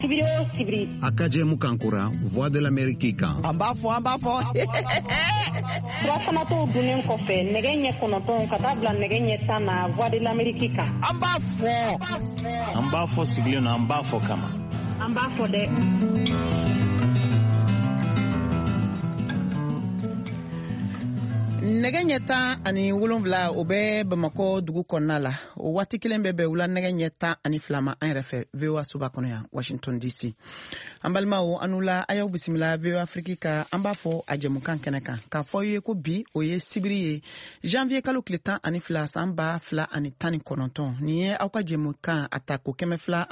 Sibiri. Akaje Mukankura, Voix de l'Amérique kan. Ambafo. Rasamato dunen kofe, negenye konoton katabla negenye sana Voix de l'Amérique kan. Ambafo siglio na ambafo kama. Ambafo de. Nɛgɛ ɲɛ 17 o bɛ Bamakɔ dugu kɔnɔna la. O waati kelen bɛɛ wula nɛgɛ ɲɛ 12 ma an yɛrɛ fɛ VOA suba kɔnɔ yan Washington DC. An balimaw an la a y'aw bisimila VOA Afrique ka an b'a fɔ a jɛmukan kɛnɛ kan. K'a fɔ ye ko bi o ye sibiri ye janvier kalo tile 12 san 2019. Nin ye aw ka jɛmukan a ta ko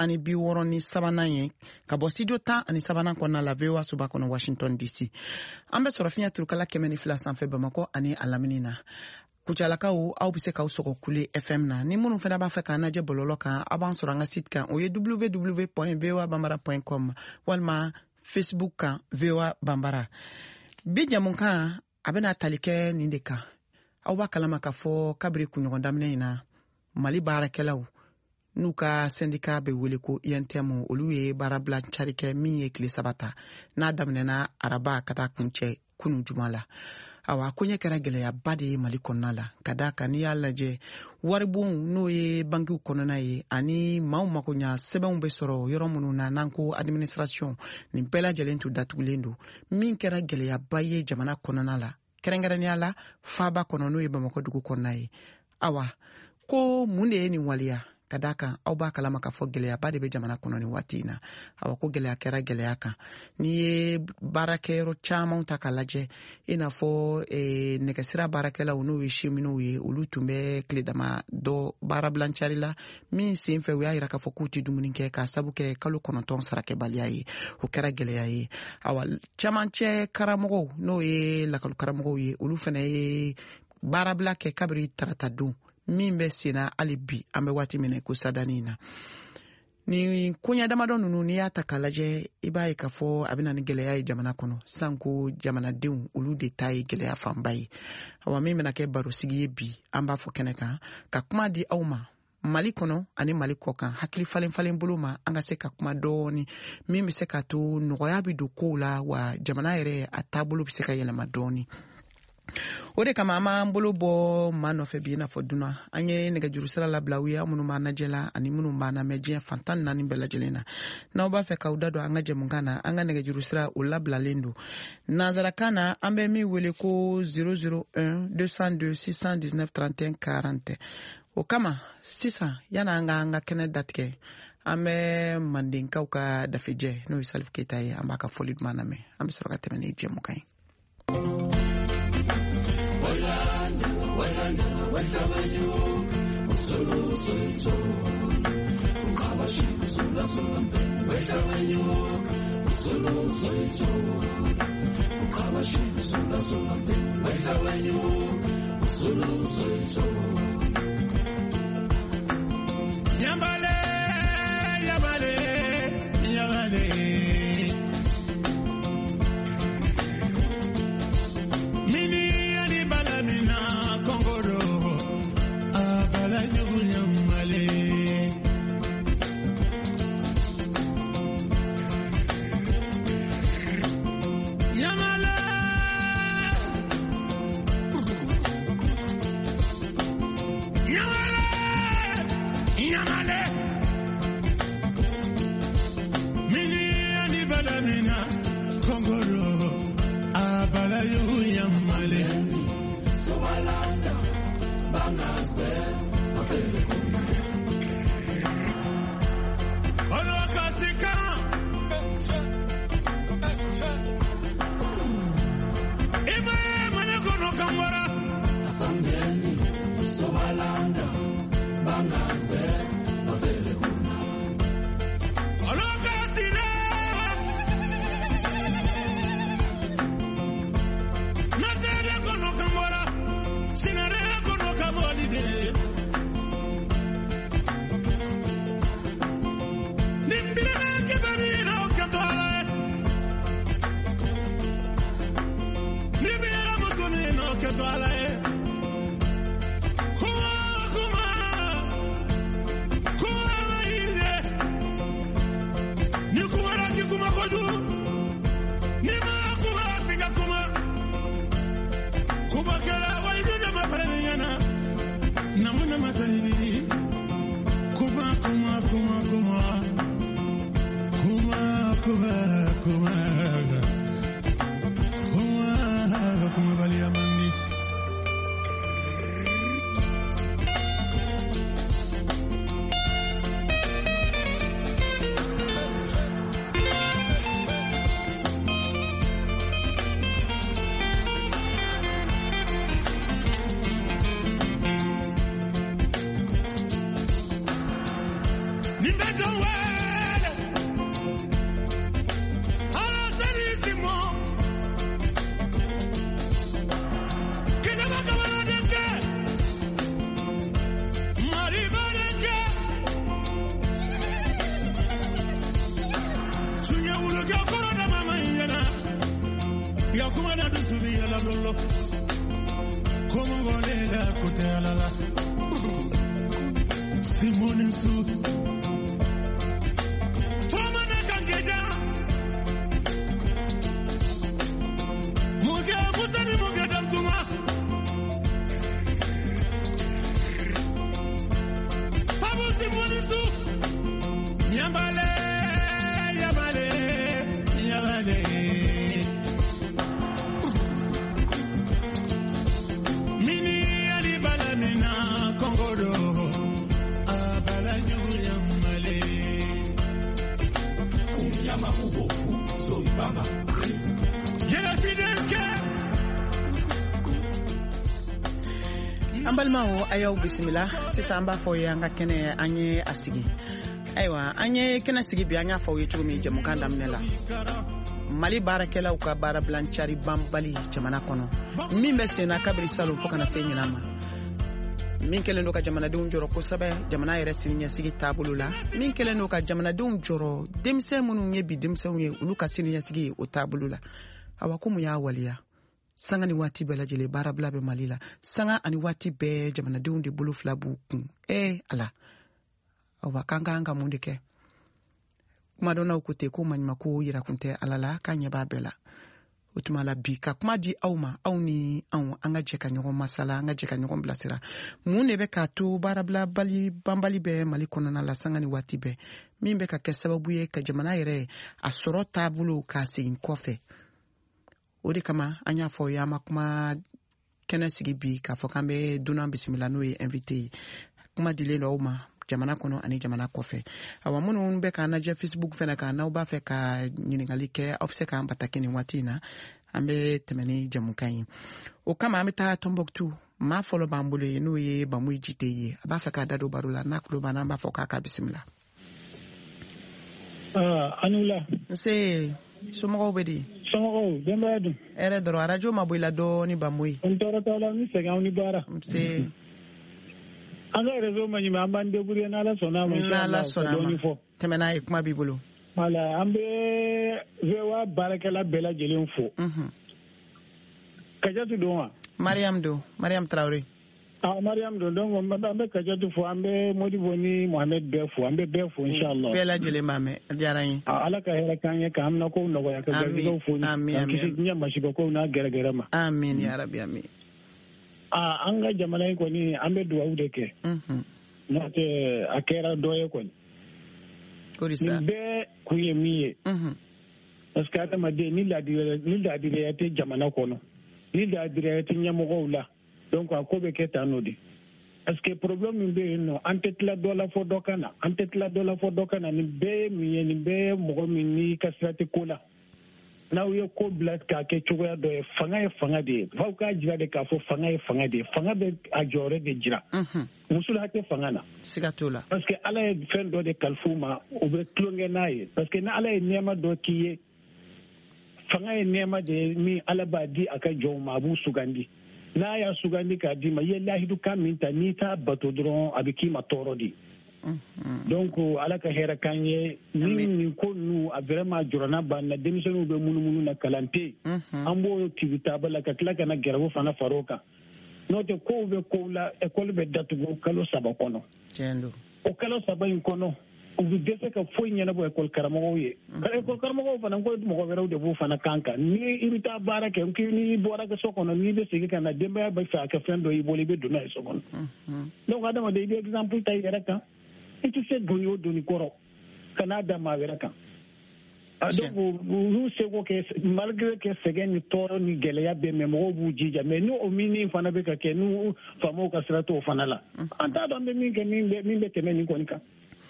263 ye ka bɔ studio 13 kɔnɔna la VOA suba kɔnɔ Washington DC. An bɛ sɔrɔ fiɲɛ turukala 102 sanfɛ Bamakɔ ani alamini na. Kucalakaw aw bɛ se k'aw sɔgɔ kule FM na. Ni minnu fana b'a fɛ k'an lajɛ bɔlɔlɔ kan aw b'an sɔrɔ an ka site kan o ye www.voabambara.com walima Facebook kan VOA Bambara. Bi jamukan a bɛna tali kɛ nin de kan. Aw b'a kalama k'a fɔ kabiri kunɲɔgɔn daminɛ in na Mali baarakɛlaw n'u ka syndicat bɛ wele ko INTM olu ye baara bila cari kɛ min ye tile 3 ta n'a daminɛna araba ka taa kuncɛ kunun juma la. Awa koɲɛ kɛra gɛlɛyaba de ye Mali kɔnɔna la ka da kan n'i y'a lajɛ waribon n'o ye bankiw kɔnɔna ye ani maaw makoɲa sɛbɛnw bɛ sɔrɔ yɔrɔ minnu na n'an ko administration nin bɛɛ lajɛlen tun datugulen don min kɛra gɛlɛyaba ye jamana kɔnɔna la kɛrɛnkɛrɛnnenya la faaba kɔnɔ n'o ye Bamakɔ dugu kɔnɔna ye. Awa ko mun de ye nin waliya ka da kan aw b'a kalama k'a fɔ gɛlɛyaba de bɛ jamana kɔnɔ nin waati in na. Awa ko gɛlɛya kɛra gɛlɛya kan n'i ye baarakɛyɔrɔ camanw ta k'a lajɛ i n'a fɔ nɛgɛsira baarakɛlaw n'o ye cheminot ye olu tun bɛ tile dama dɔ baara bilancari la min sen fɛ u y'a yira k'a fɔ k'u tɛ dumuni kɛ k'a sabu kɛ kalo 9 sarakɛbaliya ye o kɛra gɛlɛya ye. Awa camancɛ karamɔgɔw n'o ye lakɔli karamɔgɔw ye olu fana ye baarabila kɛ kabiri tarata don min bɛ senna hali bi an bɛ waati minɛ ko sadani na. Ni koɲɛ damadɔ ninnu n'i y'a ta k'a lajɛ i b'a ye k'a fɔ a bɛna ni gɛlɛya ye jamana kɔnɔ sanko jamanadenw olu de ta ye gɛlɛya fanba ye. Awa min bɛna kɛ barosigi ye bi an b'a fɔ kɛnɛ kan ka kuma di aw ma Mali kɔnɔ ani Mali kɔ kan hakili falen bolo ma an ka se ka kuma dɔɔni min bɛ se ka to nɔgɔya bɛ don kow la wa jamana yɛrɛ a taabolo bɛ se ka yɛlɛma dɔɔni. O de kama an b'an bolo bɔ maa nɔfɛ bi i n'a fɔ dunan an ye nɛgɛjuru sira labila u ye minnu b'an lajɛ la ani minnu b'an lamɛn diɲɛ fan 14 bɛɛ lajɛlen na. N'aw b'a fɛ k'aw da don an ka jɛmukan na an ka nɛgɛjuru sira o labilalen don. Nanzarakan na an bɛ min wele ko 001 202 619 31 40. O kama sisan yana an ka kɛnɛ datigɛ an bɛ Mandenkaw ka dafejɛ n'o ye Salif Keita ye an b'a ka foli duman lamɛn an bɛ sɔrɔ ka tɛmɛ ni jɛmukan ye. You juju ni ma kuma pinga kuma kuma kala wai da ma faranyana namuna matani kuma kuma kuma kuma kuma kuma kuma kuma kuma balia mani Ambalmao ayaw bisimila sisan ba fo yanga kene anye asigi aywa anye kene sigi bi anya fo yetu mi jamu kanda mnela Mali barakela uka bara blanchari bambali jamana kono mimbe sena kabri salo fo kana senyina ma min kelen do ka jamana dun joro ko sabe jamana yere sinya sigi tabulula min kelen do ka jamana dun joro demse munu nyebi demse unye uluka sinya sigi o tabulula awakumu ya waliya sanga ni wati bela jele barabla be malila sanga ani wati be jamana de unde bulu flabu kun ala awa kanga mundike madona ukute ko manima ko yira kunte alala kanya babela utumala bika kuma di awma awni aw anga jeka nyogo masala anga jeka nyogo blasira mune be ka to barabla bali bambali be mali konana la sanga ni wati be mimbe ka kesababu ye ka jamana yere asoro tabulu ka sin kofe odi kama anya fo yama kuma kena sigi bi ka fo kambe duna bisimila no ye invité kuma dile no ma jamana kono ani jamana kofe awa munu be ka na je Facebook fena ka na ba fe ka nyingali ke ofse ka ambata kini watina ambe temeni jamukai o kama amita Tombouctou ma folo bambule no ye bamu jite ye aba fe ka dado barula na kulo bana ba fo ka bisimila anula se somo bedi somo demadu ere doro radio mabuila do ni bamui ontoro tala ni sega uni bara se anga rezo manyi mambande buri na la sona mo na la sona temena ikuma bibulu mala ambe vewa barakala bela jelen fo kajatu dowa Mariam Traoré Mariam Dondongo ambe kajatu fo ambe modiboni Mohamed Befo ambe Befo inshallah bela jele mame diarayin ala ka hera kanye ka amna ko ndo ya ka gazo fo amin nya mashigo ko na gere ma amin ya rabbi amin anga jamana ko ni ambe duwa udeke no te akera doye ko korisa be kuye miye parce que atama de ni la dire ya te jamana ko no ni la dire ya te nyamo ko la donc ko be keta nodi est-ce que problème be no antetla dola fo dokana ni be mi ni be mo mi ni kasrate kola na uye ko blat ka ke chugoya do fanga de fa ka jira de ka fo fanga be a jore de jira musul hate fanga na sigatola parce que ala e fen do de kalfuma o be klonge naye parce que na ala e nema do kiye fanga e nema de mi ala ba di aka joma bu sugandi na ya sugandi ka di ma ye lahidu kaminta ni ta bato dron abiki ma torodi donc ala ka hera kanye ni ko nu a vraiment jorana banna demisonu be munumunu na kalante ambo tibita bala ka klaka na gerbo fana faroka note ko be ko la école be datugo kalo saba kono tendo o kalo saba in kono u bɛ dɛsɛ ka foyi ɲɛnabɔ ekɔli karamɔgɔw ye ekɔli karamɔgɔw fana ko mɔgɔ wɛrɛw de b'u fana kan kan ni i bɛ taa baara kɛ n'i bɔra kɛ so kɔnɔ n'i bɛ segin ka na denbaya bɛ fɛ a kɛ fɛn dɔ i bolo i bɛ don n'a ye so kɔnɔ donc adamaden i bɛ exemple ta i yɛrɛ kan i tɛ se doni o doni kɔrɔ ka n'a da maa wɛrɛ kan donc olu seko kɛ malgré que sɛgɛn ni tɔɔrɔ ni gɛlɛya bɛ mɛ mɔgɔw b'u jija mais ni o min fana bɛ ka kɛ n'u faamaw ka sira t'o fana la an t'a dɔn an bɛ min kɛ min bɛ tɛmɛ nin kɔni kan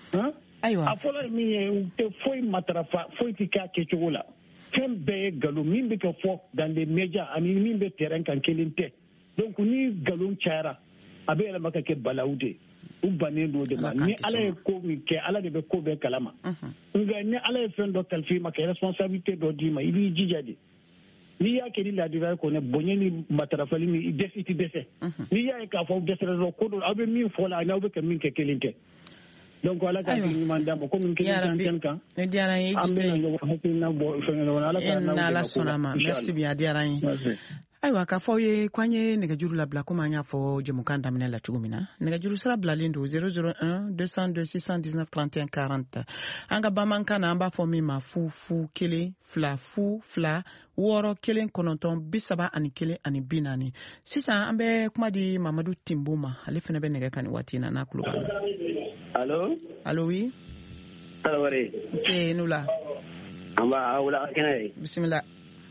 a fɔlɔ ye min ye u tɛ foyi matarafa foyi tɛ k'a kɛcogo la fɛn bɛɛ ye nkalon min bɛ ka fɔ dans les médias ani min bɛ terrain kan kelen tɛ donc ni nkalon cayara a bɛ yɛlɛma ka kɛ balawu de u bannen don o de ma ni ala ye ko min kɛ ala de bɛ ko bɛɛ kalama nka ni ala ye fɛn dɔ kalifa i ma ka responsabilité dɔ d'i ma i b'i jija de n'i y'a kɛ ni ladira kɔnɔ bonya ni matarafali ni i tɛ dɛsɛ n'i y'a ye k'a fɔ aw dɛsɛra dɔrɔn ko dɔ aw bɛ min fɔ la ani aw bɛ ka min kɛ kelen tɛ donc ala ka ɲuman d'a ma komi kelen kan ne diyara n ye an bɛna ɲɔgɔn hakilina bɔ fɛn ɲɔgɔn ala ka n'ala sɔnna ma merci bien a diyara n ye ayiwa k'a fɔ aw ye k'an ye nɛgɛjuru labila komi an y'a fɔ jɛmukan daminɛ la cogo min na nɛgɛjuru sira bilalen don 001 202 619 31 40 an ka bamanankan na an b'a fɔ min ma fu 1 2 fu 2 6 1 9 31 ani 40 sisan an bɛ kuma di Mamadu Timbo ma ale fana bɛ nɛgɛ kan ni waati in na n'a kulo b'a la. Allo oui Tarawele c'est nous là an b'a wula kɛnɛ ye bisimila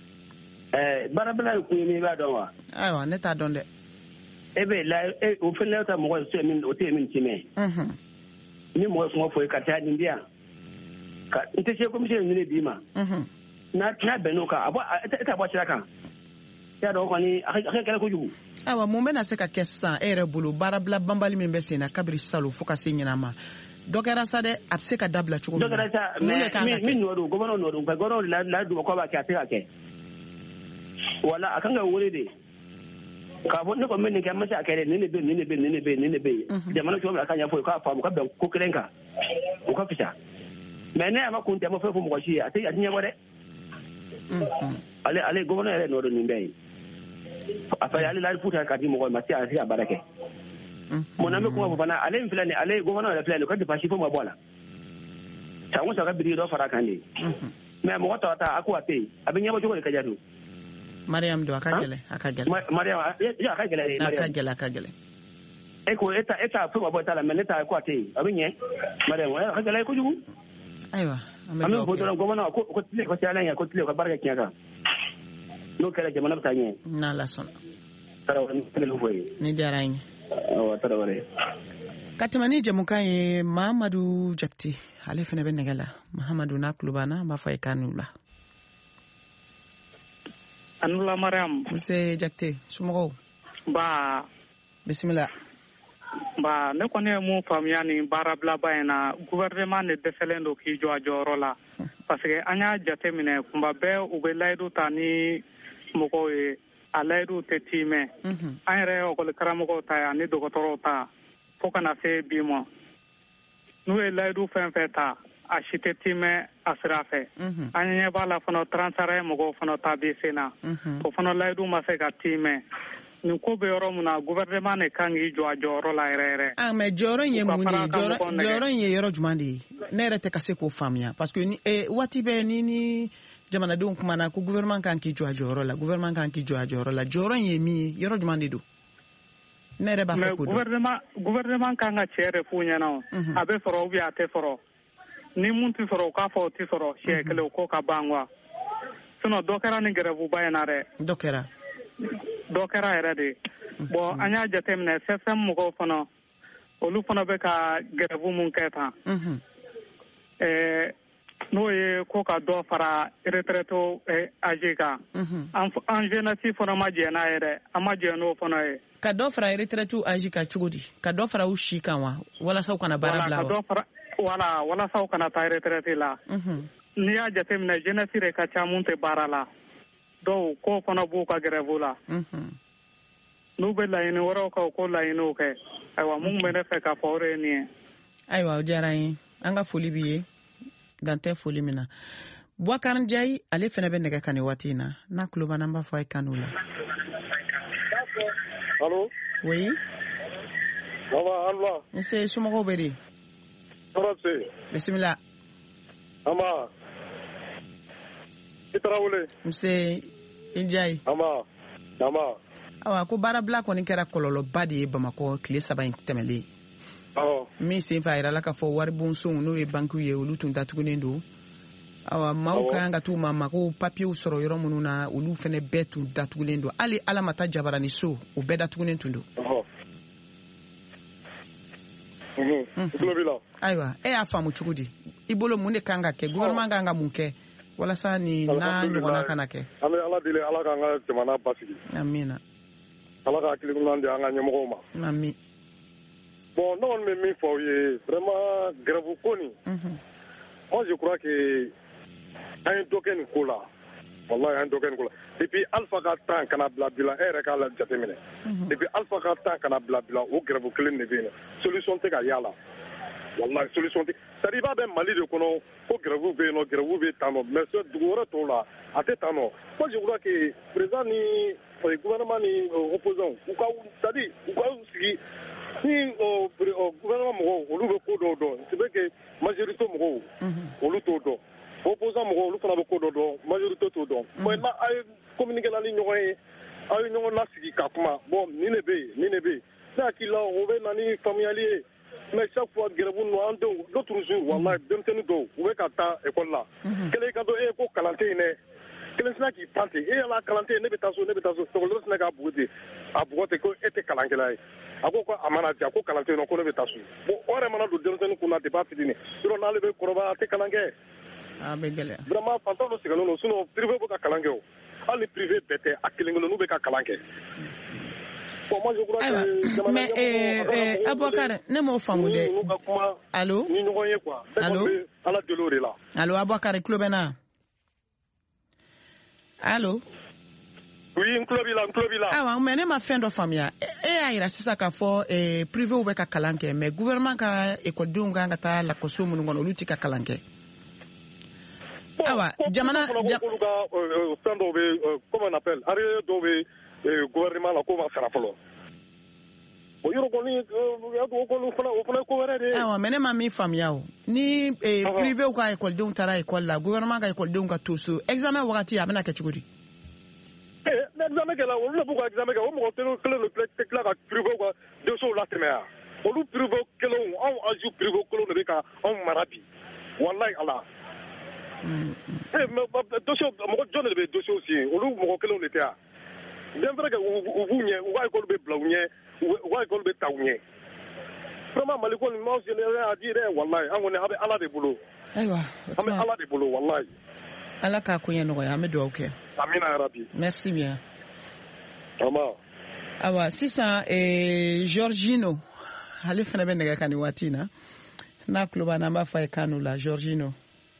barabila ku mi ba dɔn wa ayiwa ne t'a dɔn dɛ e bɛ la o fɛnɛ ta mɔgɔ se min o tɛ min timɛ ni mɔgɔ sɔngɔ fɔ ka taa nin dia ka n tɛ se commission ni bi ma na bɛn n'o kan a bɔ e ta bɔ sira kan ya dɔn kɔni a ka kɛlɛ kojugu ayiwa mun bɛna se ka kɛ sisan e yɛrɛ bolo baarabila banbali min bɛ sen na kabiri salo fo ka se ɲinama dɔ kɛra sa dɛ a bɛ se ka dabila cogo min na dɔ kɛra sa mais min nɔ don gɔbɔnɔ nɔ don ka gɔbɔnɔ la dugɔ kɔ b'a kɛ a tɛ ka kɛ wala a kan ka wele de k'a fɔ ne kɔni bɛ nin kɛ n ma se a kɛ dɛ nin de bɛ yen jamana cogo min na a ka ɲɛfɔ k'a faamu ka bɛn ko kelen kan o ka fisa mais ne y'a ma kun tɛ ma fɛn fɔ mɔgɔ si ye a tɛ ɲɛbɔ dɛ ale gɔbɔnɔ yɛrɛ nɔ don nin bɛɛ ye a fɛ ale la futa ka di mɔgɔ ma se a se ka baara kɛ mun na bɛ kuma fɔ fana ale min filɛ nin ale gɔbɔnɔ yɛrɛ filɛ nin o ka dépense fo ma bɔ a la san o san ka biriki dɔ fara kan de mais mɔgɔ tɔ ta a ko a tɛ yen a bɛ ɲɛbɔ cogo de ka jate Mariam do akagele Mariam ya akagele e ko eta fo ba tala men eta ko ate abinye Mariam ya akagele ko jugu aywa amen ko don gomana ko tile ko tala ya ko tile ko barka kiyaga no kala jamana tanye na la son tarawani tele foyi ni darain o tarawale katimani jamukan ye Mamadou Jakti ale fene be negala Mahamadou na klubana ba fay kanula Anula Mariam. Monsieur Jakte, sumogo. Ba. Bismillah. Ba ne kɔni mun faamuya ni baarabilaba in na gouvernement ne dɛsɛlen don k'i jɔ a jɔyɔrɔ la parce que an y'a jate minɛ kuma bɛɛ u bɛ layidu ta ni mɔgɔw ye a layidu tɛ timɛ an yɛrɛ ekɔli karamɔgɔw ta yan ni dɔgɔtɔrɔw ta fo kana se bi ma n'u ye layidu fɛn fɛn ta a si tɛ timɛ a sira fɛ an ɲɛ b'a la fana transara mɔgɔw fana ta bi sen na o fana layidu ma se ka timɛ nin ko bɛ yɔrɔ min na gouvernement ne kan k'i jɔ a jɔyɔrɔ la yɛrɛ yɛrɛ mais jɔyɔrɔ in ye mun ye jɔyɔrɔ in ye yɔrɔ jumɛn de ye ne yɛrɛ tɛ ka se k'o faamuya parce que waati bɛɛ ni jamanadenw kumana ko gouvernement kan k'i jɔ a jɔyɔrɔ la gouvernement kan k'i jɔ a jɔyɔrɔ la jɔyɔrɔ in ye min ye yɔrɔ jumɛn de don ne yɛrɛ b'a fɛ k'o dɔn gouvernement kan ka cɛ de f'u ɲɛna a bɛ sɔrɔ ou bien a tɛ sɔrɔ ni mun tɛ sɔrɔ u k'a fɔ o tɛ sɔrɔ siɲɛ kelen o ko ka ban quoi sinon dɔ kɛra ni grève-ba in na dɛ dɔ kɛra yɛrɛ de bon an y'a jateminɛ CSM mɔgɔw fana olu fana bɛ ka grève mun kɛ tan n'o ye ko ka dɔ fara retraité âgé kan an jeunesse fana ma jɛ n'a ye dɛ an ma jɛ n'o fana ye ka dɔ fara retraité âgé kan cogo di ka dɔ fara u si kan wa walasa u kana baara bila wa walasa u kana taa retraité la n'i y'a jateminɛ jeunesse de ka ca mun tɛ baara la dɔw ko fana b'u ka grève la n'u bɛ laɲini wɛrɛw kɛ u ko laɲiniw kɛ ayiwa mun bɛ ne fɛ k'a fɔ o de ye nin ye ayiwa o diyara n ye an ka foli b'i ye dan tɛ foli min na Bouakar Ndiaye ale fana bɛ nɛgɛ kan nin waati in na n'a tulo b'an na an b'a fɔ a ye kanu la allo oui baba allo nse somɔgɔw bɛ di Sorose. Bismillah. Ama. Itrawule. Mse Injai. Ama. Awa ko barabla ko ni kɛra kɔlɔlɔba de ye Bamakɔ tile 3 in tɛmɛlen. Min sen fɛ a yirala k'a fɔ wari bonsow n'o ye bankiw ye olu tun datugunen don. Awa maaw kan ka t'u ma mago papiyew sɔrɔ yɔrɔ minnu na olu fɛnɛ bɛɛ tun datugulen don. Hali Alamata Jabarani so o bɛɛ datugunen tun don. Ayiwa e y'a faamu cogo di? I bolo mun de kan ka kɛ? Gouvernement kan ka mun kɛ walasa ni n'a ɲɔgɔnna kana kɛ? An bɛ Ala deli Ala k'an ka jamana basigi. Amina. Ala ka hakili ɲuman di an ka ɲɛmɔgɔw ma. Amin. Bon, ne kɔni bɛ min fɔ aw ye vraiment grève ko nin. Moi je crois que an ye dɔ kɛ nin ko la. Wallahi an ye dɔ kɛ nin ko la. Depuis Alpha ka temps kana bila bila e yɛrɛ k'a la jateminɛ. Depuis Alpha ka temps kana bila bila o grève kelen de bɛ yen. Solution tɛ ka y'a la. Wallahi solution tɛ. C'est-à-dire i b'a bɛ Mali de kɔnɔ ko grève bɛ yen nɔ grève bɛ tan nɔ mais dugu wɛrɛ tɔw la a tɛ tan nɔ. Moi je crois que président ni gouvernement ni opposant u ka c'est-à-dire u ka sigi ni gouvernement mɔgɔw olu bɛ ko dɔw dɔn c'est vrai que majorité mɔgɔw olu t'o dɔn opposant mɔgɔw olu fana bɛ ko dɔ dɔn majorité t'o dɔn maintenant a ye communiqué la ni ɲɔgɔn ye a ye ɲɔgɔn lasigi ka kuma bon nin de bɛ yen ne hakili la o bɛ na ni faamuyali ye mais chaque fois grève ninnu an denw d'autres jours wallahi denmisɛnnin dɔw u bɛ ka taa école la kelen ka dɔn e ko kalan tɛ yen dɛ kelen sinna k'i pan ten e yala kalan tɛ yen ne bɛ taa so sɔgɔlen sinna k'a bugu ten a bugɔ ten ko e tɛ kalankɛla ye a ko a mana diya ko kalan tɛ yen nɔ ko ne bɛ taa so bon o yɛrɛ mana don denmisɛnnin kun na depuis a fitinin yɔrɔ n'ale bɛ kɔrɔbaya a tɛ kalan kɛ a bɛ gɛlɛya vraiment fantan dɔ sɛgɛnnen don sinon privé bɛ ka kalan kɛ o hali ni privé bɛɛ tɛ a kelen kelenninw bɛ ka kalan kɛ. Bon moi je crois que mais Abouakar ne m'o faamu dɛ allo ni ɲɔgɔn ye quoi allo ala deli o de la allo Abouakar i tulo bɛ n na allo oui n tulo b'i la awa mais ne ma fɛn dɔ faamuya e y'a yira sisan k'a fɔ privéw bɛ ka kalan kɛ mais gouvernement ka ekɔlidenw kan ka taa lakɔso minnu kɔnɔ olu tɛ ka kalan kɛ awa jamana olu ka fɛn dɔw bɛ comment on appelle arrière dɔw bɛ gouvernement la ko ma sara fɔlɔ o yɔrɔ kɔni o fana ye ko wɛrɛ de ye awa mais ne ma min faamuya o ni privéw ka ekɔlidenw taara ekɔli la gouvernement ka ekɔlidenw ka to so examen wagati a bɛna kɛ cogo di ni examen kɛla olu de b'u ka examen kɛ o mɔgɔ kelen de tila ka privéw ka dossiers latɛmɛ yan olu privé kelenw anw aju privé kelenw de bɛ ka anw mara bi wallahi ala dossier mɔgɔ jɔn de bɛ dossiers signé olu mɔgɔ kelenw de tɛ yan bien vrai que u b'u ɲɛ u ka école bɛ bila u ɲɛ u ka école bɛ ta u ɲɛ vraiment Mali ko nin ma général a dit dɛ wallahi an kɔni an bɛ Ala de bolo ayiwa an bɛ Ala de bolo wallahi Ala k'a ko ɲɛ nɔgɔya an bɛ dugawu kɛ amina yarabi merci bien ama awa sisan Georgino ale fana bɛ nɛgɛ kan nin waati in na n'a tulo b'an na an b'a fɔ a ye kan la Georgino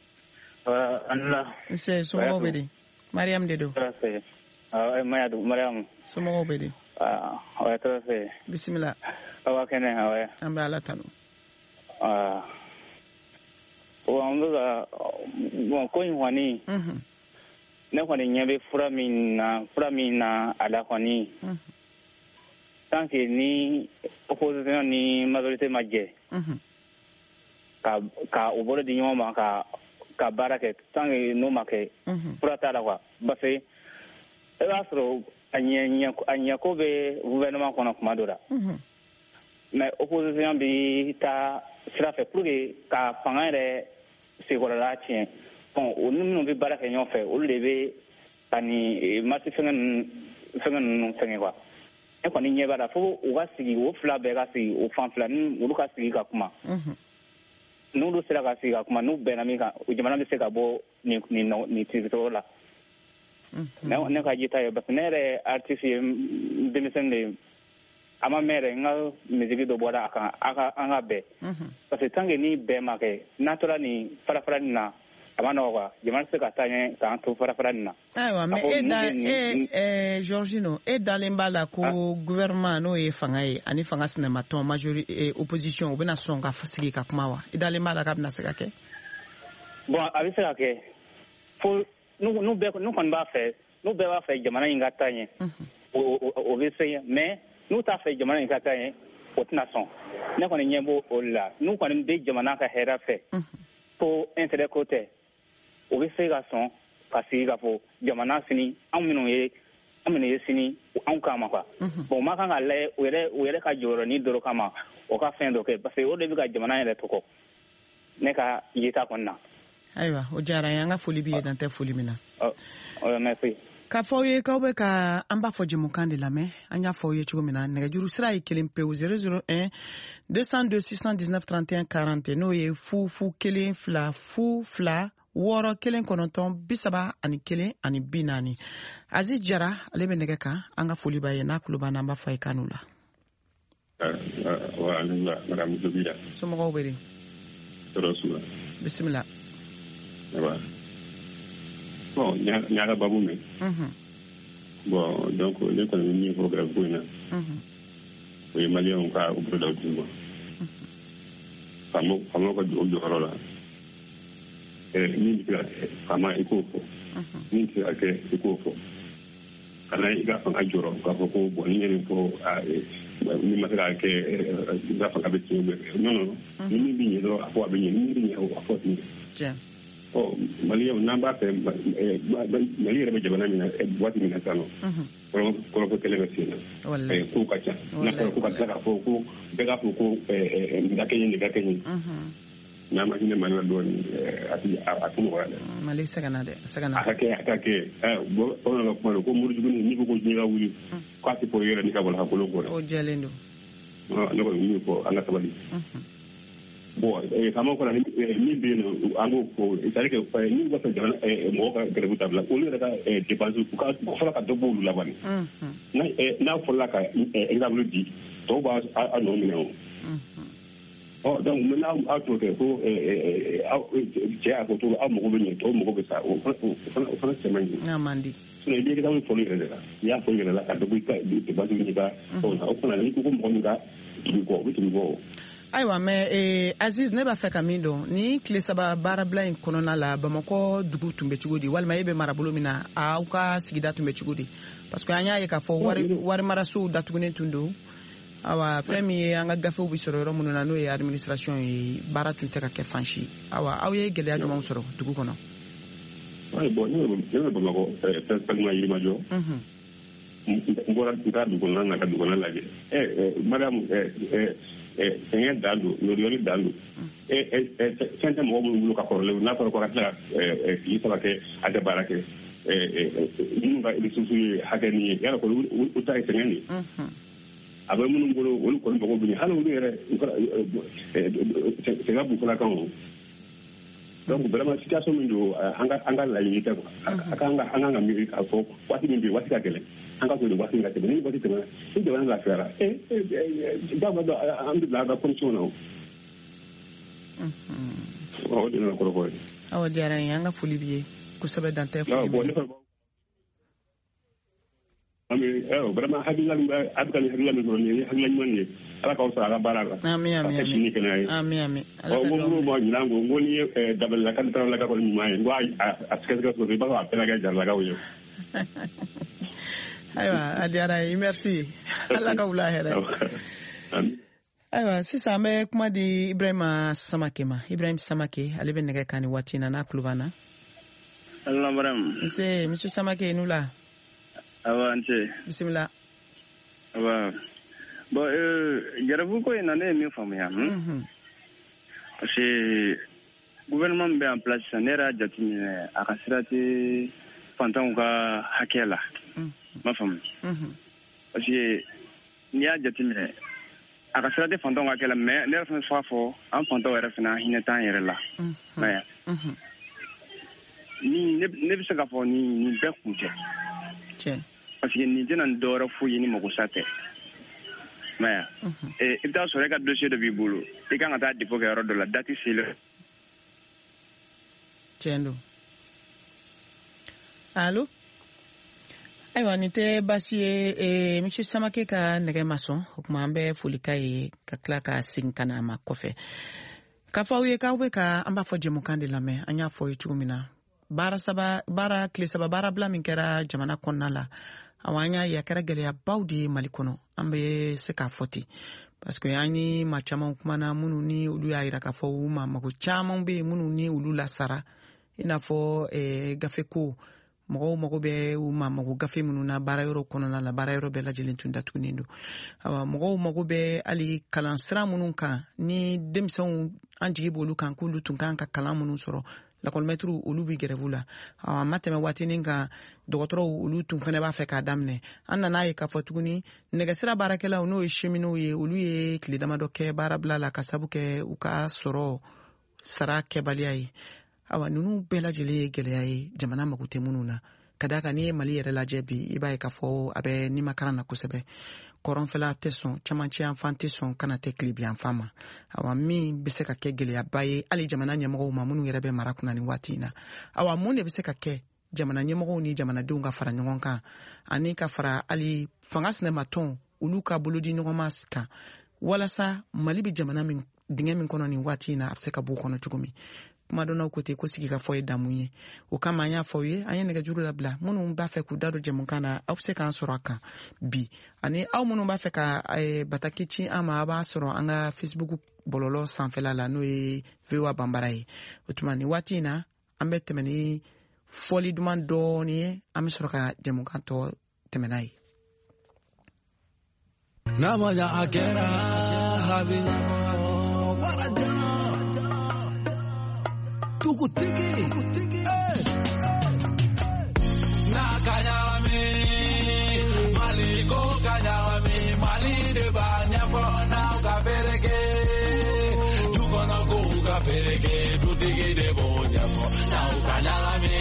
nse somɔgɔw bɛ di Mariam de don Mayadu Mariam somɔgɔw bɛ di awɔ tɔgɔ fɛ bisimila awa kɛnɛ awɔ an bɛ Ala tanu an bɛ ka bon ko in kɔni ne kɔni ɲɛ bɛ fura min na a la kɔni tant que ni opposition ni majorité ma jɛ ka u bolo di ɲɔgɔn ma ka baara kɛ tant que n'o ma kɛ fura t'a la quoi parce que e b'a sɔrɔ a ɲɛko bɛ gouvernement kɔnɔ kuma dɔ la mais opposition bɛ taa sira fɛ pour que ka fanga yɛrɛ sekɔrɔla tiɲɛ bon olu minnu bɛ baara kɛ ɲɔgɔn fɛ olu de bɛ ka nin marché fɛngɛ ninnu fɛngɛ quoi ne kɔni ɲɛ b'a la fo u ka sigi o fila bɛɛ ka sigi o fan fila ni olu ka sigi ka kuma n'olu sera ka sigi ka kuma n'u bɛnna min kan jamana bɛ se ka bɔ nin tigitɔgɔ la ne ka jita ye parce que ne yɛrɛ artiste ye denmisɛnnin de ye a ma mɛn yɛrɛ n ka musique dɔ bɔra a kan an ka bɛɛ parce que tant que ni bɛɛ ma kɛ n'a tora nin fara nin na a ma nɔgɔ quoi jamana tɛ se ka taa ɲɛ k'an to fara nin na. ayiwa mais Georgino e dalen b'a la ko gouvernement n'o ye fanga ye ani fanga sinamatɔn opposition u bɛna sɔn ka sigi ka kuma wa i dalen b'a la k'a bɛna se ka kɛ. bon a bɛ se ka kɛ fo n'u kɔni b'a fɛ n'u bɛɛ b'a fɛ jamana in ka taa ɲɛ o bɛ se mais n'u t'a fɛ jamana in ka taa ɲɛ o tɛna sɔn ne kɔni ɲɛ b'o o la n'u kɔni bɛ jamana ka hɛrɛ fɛ ko intérêt ko tɛ o bɛ se ka sɔn ka sigi ka fɔ jamana sini anw minnu ye sini anw kama quoi bon ma kan ka lajɛ o yɛrɛ ka jɔyɔrɔ ni dɔrɔn kama o ka fɛn dɔ kɛ parce que o de bɛ ka jamana yɛrɛ tɔgɔ ne ka yeta kɔni na. Ayiwa o diyara n ye an ka foli b'i ye dan tɛ foli min na. Merci. K'a fɔ aw ye k'aw bɛ ka an b'a fɔ jɛmukan de lamɛn an y'a fɔ aw ye cogo min na nɛgɛjuru sira ye 1 pewu 001 202 619 31 40 n'o ye fu 1 2 fu 2 6 1 9 31 ani 40. Aziz Jara ale bɛ nɛgɛ kan an ka foli b'a ye n'a tulo b'an na an b'a fɔ a ye kanu la. Somɔgɔw bɛ di? Bisimila. Bon, ñaga babu me. Bon, donc les économies programme pour na. Oui, malien ka au produit du mois. Famo ko do rola. Ni ka fama ikofo. Ni ka ke ikofo. Kana iga fa ajoro ka ko bo ni ni ko ni matera ke da fa ka be ti no ni bi ni do afo be ni ni afo ni. Tiens. Oh, Malia namba pe Malia rebe jabana mina wati mina tano. Ko televisiona. Ko kacha. Na ko kacha ko bega ko ndakenyi. Na ma hine manuel don ati mo wala. Mali sagana. Atake bo ono ko murju ni ko jiga wuri. Ko ati po yere ni ka bola ko ko. O jalendo. No ko ni ko anga tabali. Bon, kama ko ni bi no ango ko itari ke ni ba fa jana mo ka gare butabla o le ka dépense ko fa ka dobo lu labani na fo la ka exemple di to ba a no mi no oh donc maintenant a to ke ko je a ko to a mo ko ni to mo ko sa o fa semaine amandi so ne bi ka mo fo ni re ya fo ni la ka dobo ka dépense ni ka o ko na ni ko mo ko ka ko Ayiwa mais Aziz ne b'a fɛ ka min dɔn ni tile 3 baarabila in kɔnɔna la Bamakɔ dugu tun bɛ cogo di walima e bɛ marabolo min na aw ka sigida tun bɛ cogo di parce que an y'a ye k'a fɔ wari marasow datugunen tun don awa fɛn min ye an ka gafew bɛ sɔrɔ yɔrɔ minnu na n'o ye administration ye baara tun tɛ ka kɛ fan si awa aw ye gɛlɛya jumɛnw sɔrɔ dugu kɔnɔ. Bon ne bɛ Bamakɔ principalement Yirimajɔ n bɔra n taa dugu kɔnɔna na ka dugu kɔnɔna lajɛ madame sɛgɛn dan don yɔrɔyɔrɔ dan don fɛn tɛ mɔgɔ minnu bolo ka kɔrɔlen n'a fɔra ko ka tila ka tile 3 kɛ a tɛ baara kɛ minnu ka ressources ye hakɛ ni ye yala kɔni o ta ye sɛgɛn de a bɛ minnu bolo olu kɔni mago bɛ ɲɛ hali olu yɛrɛ sɛgɛn b'u fana kan o donc vraiment situation min don an ka laɲini tɛ quoi an kan ka miiri k'a fɔ waati min bɛ yen waati ka gɛlɛn an ka sɔrɔ waati ka tɛmɛ ni waati tɛmɛna ni jamana lafiyara dama dɔ an bɛ bila an ka condition na o de nana kɔrɔfɔ ye. Awa diyara n ye an ka foli b'i ye kosɛbɛ dan tɛ foli b'i ye. vraiment hakilila min bɛ a bɛ ka nin hakilila min sɔrɔ nin ye hakilila ɲuman ye ala k'aw sɔrɔ a ka baara la. Ami. Ami. Ɔ ma ɲinan ko ni ye dabalila kan taara la ka kɔni ɲuman ye n ko a sɛgɛsɛgɛ sɔrɔ i b'a fɔ a bɛɛ la kɛ jarilakaw ye. Ayiwa a diyara ye merci ala ka wula hɛrɛ. Ayiwa sisan an bɛ kuma di Ibrahima Samake ma Ibrahim Samake ale bɛ nɛgɛ kan ni waati in na n'a tulo b'an na. Allo madame. Monsieur Samake nous là. Awa nse. Bisimila. Awa. Bon jarabu ko ina ne min faamuya. Parce que gouvernement bɛ en place ne yɛrɛ jateminɛ a ka sira tɛ fantanw ka hakɛ la. Ma faamu. Parce que n'i y'a jateminɛ a ka sira tɛ fantanw ka hakɛ la mais ne yɛrɛ fana f'a fɔ an fantanw yɛrɛ fana hinɛ t'an yɛrɛ la. Mais ni ne bɛ se k'a fɔ nin bɛɛ kun tɛ. Parce que nin tɛna nin dɔwɛrɛ foyi ye ni magosa tɛ. Mais i bɛ taa sɔrɔ e ka dossier dɔ b'i bolo i kan ka taa dépôt kɛ yɔrɔ dɔ la date selen. Tiɲɛ don. Allo. Ayiwa nin tɛ baasi ye monsieur Samake ka nɛgɛ ma sɔn o tuma an bɛ foli k'a ye ka tila ka segin ka na a ma kɔfɛ k'a fɔ aw ye k'aw bɛ ka an b'a fɔ jɛmukan de lamɛn an y'a fɔ aw ye cogo min na tile 3 baarabila min kɛra jamana kɔnɔna la awa an y'a ye a kɛra gɛlɛyabaw de ye Mali kɔnɔ an bɛ se k'a fɔ ten parce que ani ma caman kumana minnu ni olu y'a yira k'a fɔ u ma mago caman bɛ minnu ni olu lasara i n'a fɔ gafe ko mɔgɔw mago bɛ u ma mago gafe minnu na baara yɔrɔ kɔnɔna la baara yɔrɔ bɛɛ lajɛlen tun datugunen don mɔgɔw mago bɛ hali kalan sira minnu kan ni denmisɛnw an jigi b'olu kan k'olu tun kan ka kalan minnu sɔrɔ lakɔlimɛtiriw olu bɛ gɛrɛvu la a ma tɛmɛ waatinin kan dɔgɔtɔrɔw olu tun fana b'a fɛ k'a daminɛ an nana ye k'a fɔ tuguni nɛgɛsira baarakɛlaw n'o ye cheminot ye olu ye tile damadɔ kɛ baara bila la ka sabu kɛ u ka sɔrɔ sara kɛbaliya ye ninnu bɛɛ lajɛlen ye gɛlɛya ye jamana mago tɛ minnu na ka d'a kan n'i ye Mali yɛrɛ lajɛ bi i b'a ye k'a fɔ a bɛ nimakaran na kosɛbɛ kɔrɔnfɛla tɛ sɔn camancɛ yanfan tɛ sɔn kana tɛ tilebi yanfan ma min bɛ se ka kɛ gɛlɛyaba ye hali jamana ɲɛmɔgɔw ma minnu yɛrɛ bɛ mara kunna nin waati in na mun de bɛ se ka kɛ jamana ɲɛmɔgɔw ni jamanadenw ka fara ɲɔgɔn kan ani ka fara hali fanga sinɛmatɔn olu ka bolo di ɲɔgɔn ma kan walasa Mali bɛ jamana min dingɛ min kɔnɔ nin waati in na a bɛ se ka bɔ o kɔnɔ cogo min kuma dɔnnaw ko ten ko sigi ka fɔ ye damu ye o kama an y'a fɔ ye an ye nɛgɛjuru labila minnu b'a fɛ k'u da don jɛmukan na aw bɛ se k'an sɔrɔ a kan bi ani aw minnu b'a fɛ ka bataki ci an ma a b'a sɔrɔ an ka Facebook bɔlɔlɔ sanfɛla la n'o ye VOA Banbara ye o tuma nin waati in na an bɛ tɛmɛ ni fɔli duman dɔɔni ye an bɛ sɔrɔ ka jɛmukan tɔ tɛmɛ n'a ye. Namanya akera habina Tukutiki na kanyami maliko kanyami mali de banya na kabereke you gonna go kabereke tutiki de bonya na kanyami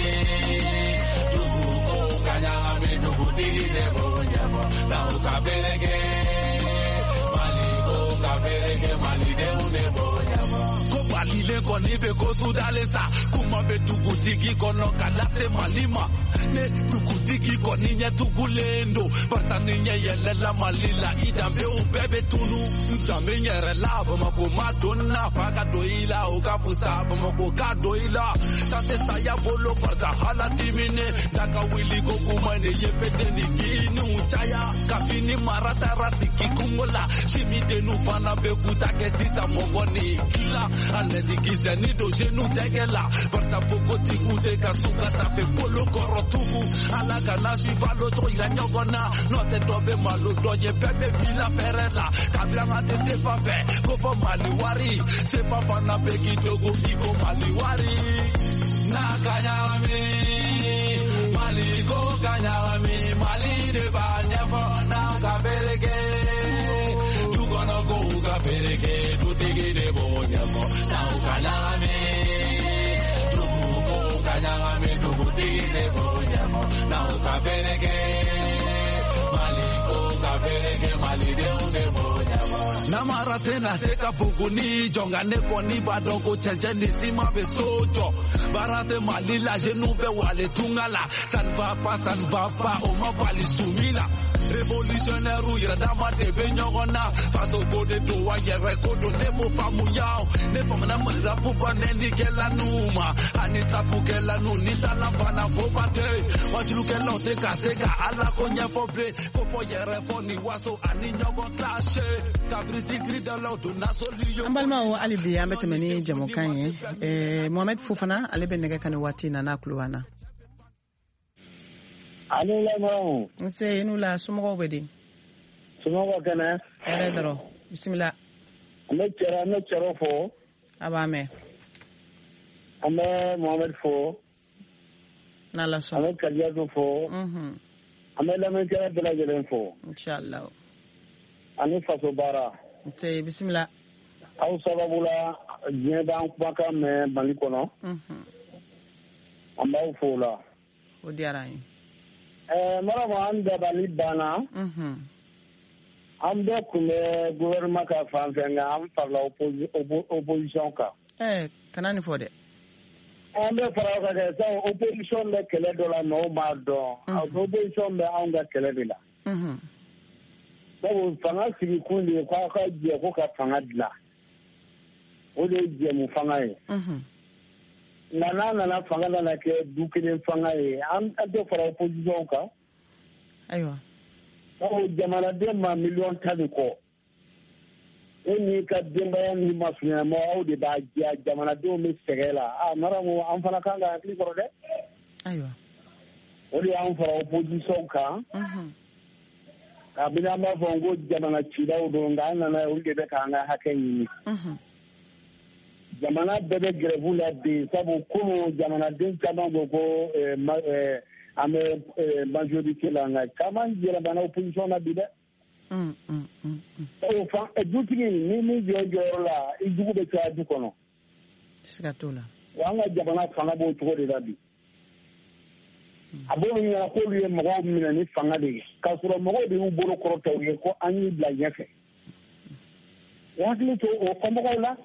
tu kanyami tukutiki de bonya na kabereke maliko kabereke mali de bonya Balile koni be ko sudalesa kuma be tukutiki kono kalase malima ne tukutiki koni nya tukulendo pasani nya yelela malila idambe ubebe tunu mtambe nyere lava makoma donna paka doila ukapusa mako kadoila tate saya bolo parza hala timine daka wili ko kuma ne yepete ni kinu chaya kafini marata ratiki kumola shimite nu fana be kutake sisa mogoni kila Aledikize ni doje nu tegela Barsa poko tikute kasuka tape polo korotuku Alaka na shivalo to ila nyogona Note dobe malo doye pepe vila perela Kablanga te sepa ve Kofo maliwari Sepa fana beki dogo iko maliwari Na kanyami Maliko kanyami Mali de banyafo na kabereke You gonna go kabereke Tutiki de bonyafo Na ukanyami Tuku kanyami Tukutiki de bonyafo Na ukabereke Maliko kabereke Mali de unde bonyafo Namara tena seka puguni jonga neko ni badongo chenjeni sima be sojo barate malila jenube wale tungala ça ne va pas o ma pali sumila révolutionnaire ou yradama de benyogona faso bode do wa yere kodo nemo famuyao ne famana mza pupa neni kela numa anita pukela nuni sala fana fobate wachiluke lote kaseka ala konya foble ko fo yere foni waso ani nyogo tashe an balimaw hali bi an bɛ tɛmɛ ni jamukan ye Mohamed Fofana ale bɛ nɛgɛ kan ni waati na n'a kulo b'an na. ale lamɔn. nse n'u la somɔgɔw bɛ di. somɔgɔw kɛnɛ. hɛrɛ dɔrɔn bisimila. an bɛ cɛrɛ fɔ. a b'a mɛn. an bɛ Mohamed fɔ. n'ala sɔnna. an bɛ Kadijatu fɔ. an bɛ lamɛnnikɛla bɛɛ lajɛlen fɔ. inshallah. ani faso baara. nse bisimila. aw sababu la diɲɛ b'an kumakan mɛn Mali kɔnɔ. an b'aw fo o la. o diyara an ye. marama an dabali banna. an bɛɛ tun bɛ gouvernement ka fan fɛ nka an farala opposition kan. kana nin fɔ dɛ. an bɛ fara o kan kɛ sabu opposition bɛ kɛlɛ dɔ la mɔgɔw m'a dɔn. opposition bɛ anw ka kɛlɛ de la. sabu fanga sigi kun de ye k'aw ka jɛ ko ka fanga dilan o de ye jɛmu fanga ye nka n'a nana fanga nana kɛ du kelen fanga ye an tɛ fara opposition kan ayiwa sabu jamanaden ma miliyɔn 10 de kɔ ni ka denbaya ni masunya ma aw de b'a diya jamanadenw bɛ sɛgɛn la mara mo an fana kan ka hakili kɔrɔ dɛ ayiwa o de y'an fara opposition kan kabini an b'a fɔ ko jamana cilaw don nka an nana olu de bɛ k'an ka hakɛ ɲini jamana bɛɛ bɛ grève la bi sabu kunun jamanaden caman ko ko an bɛ majorité la nka caman yɛlɛmana opposition na bi dɛ dutigi ni min jɔyɔrɔ la i jugu bɛ caya du kɔnɔ siga t'o la wa an ka jamana fanga b'o cogo de la bi a b'olu ɲɛna k'olu ye mɔgɔw minɛ ni fanga de ye k'a sɔrɔ mɔgɔw de y'u bolo kɔrɔta u ye ko an y'u bila ɲɛfɛ u hakili to o kɔmɔgɔw la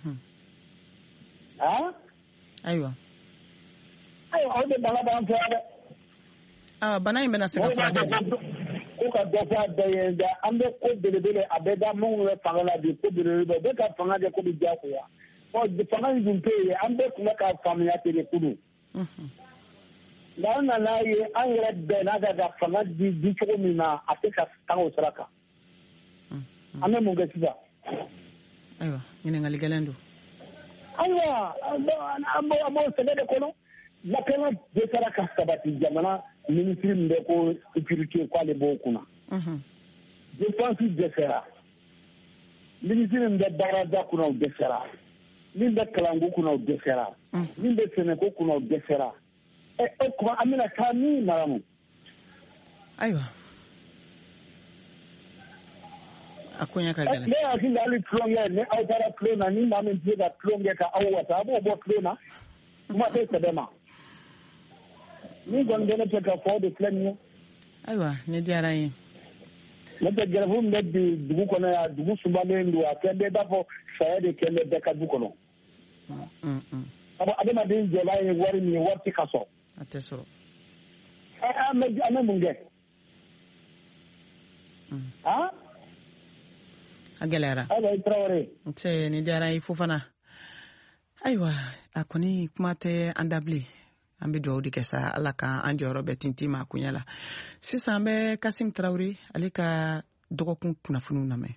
ayiwa aw de bana b'an fɛ yan dɛ bana in bɛna se ka furakɛ ko ka dɔ fɔ a bɛɛ ye nka an bɛ ko belebele a bɛ da minnu bɛ fanga la bi ko belebele bɛ ka fanga kɛ ko bɛ diyagoya fanga in dun tɛ yen an bɛɛ tun bɛ ka faamuya ten de kunun nka an nana ye an yɛrɛ bɛɛ n'a ka fanga di cogo min na a tɛ ka taa o sira kan an bɛ mun kɛ sisan. ayiwa ɲininkali gɛlɛn don. ayiwa an b'o sɛbɛn de kɔnɔ lakana dɛsɛra ka sabati jamana ministre min bɛ ko sécurité k'ale b'o kunna défense dɛsɛra ministre min bɛ baarada kunna o dɛsɛra min bɛ kalanko kunna o dɛsɛra min bɛ sɛnɛko kunna o dɛsɛra o kuma an bɛna taa min maramu. ayiwa a koɲɛ ka gɛlɛn. ne hakili hali tulonkɛ ni aw taara tulon na ni maa min tɛ ka tulonkɛ ka aw wasa a b'o bɔ tulon na kuma tɛ sɛbɛn ma. ni kɔni bɛ ne fɛ ka fɔ de filɛ nin ye. ayiwa ne diyara n ye. ne tɛ gɛrɛfu min bɛ bi dugu kɔnɔ yan dugu sumalen don a kɛn bɛ i b'a fɔ saya de kɛn bɛ bɛɛ ka du kɔnɔ. adamaden jɔla ye wari min ye wari tɛ ka sɔrɔ. a tɛ sɔrɔ. an bɛ mun kɛ. a gɛlɛyara. ayiwa i Tarawele. nse ne diyara n ye Fofana. ayiwa a kɔni kuma tɛ an da bilen. an bɛ dugawu de kɛ sa ala ka an jɔyɔrɔ bɛɛ tintin ma kunya la sisan an bɛ Kasim Tarawele ale ka dɔgɔkun kunnafoniw lamɛn.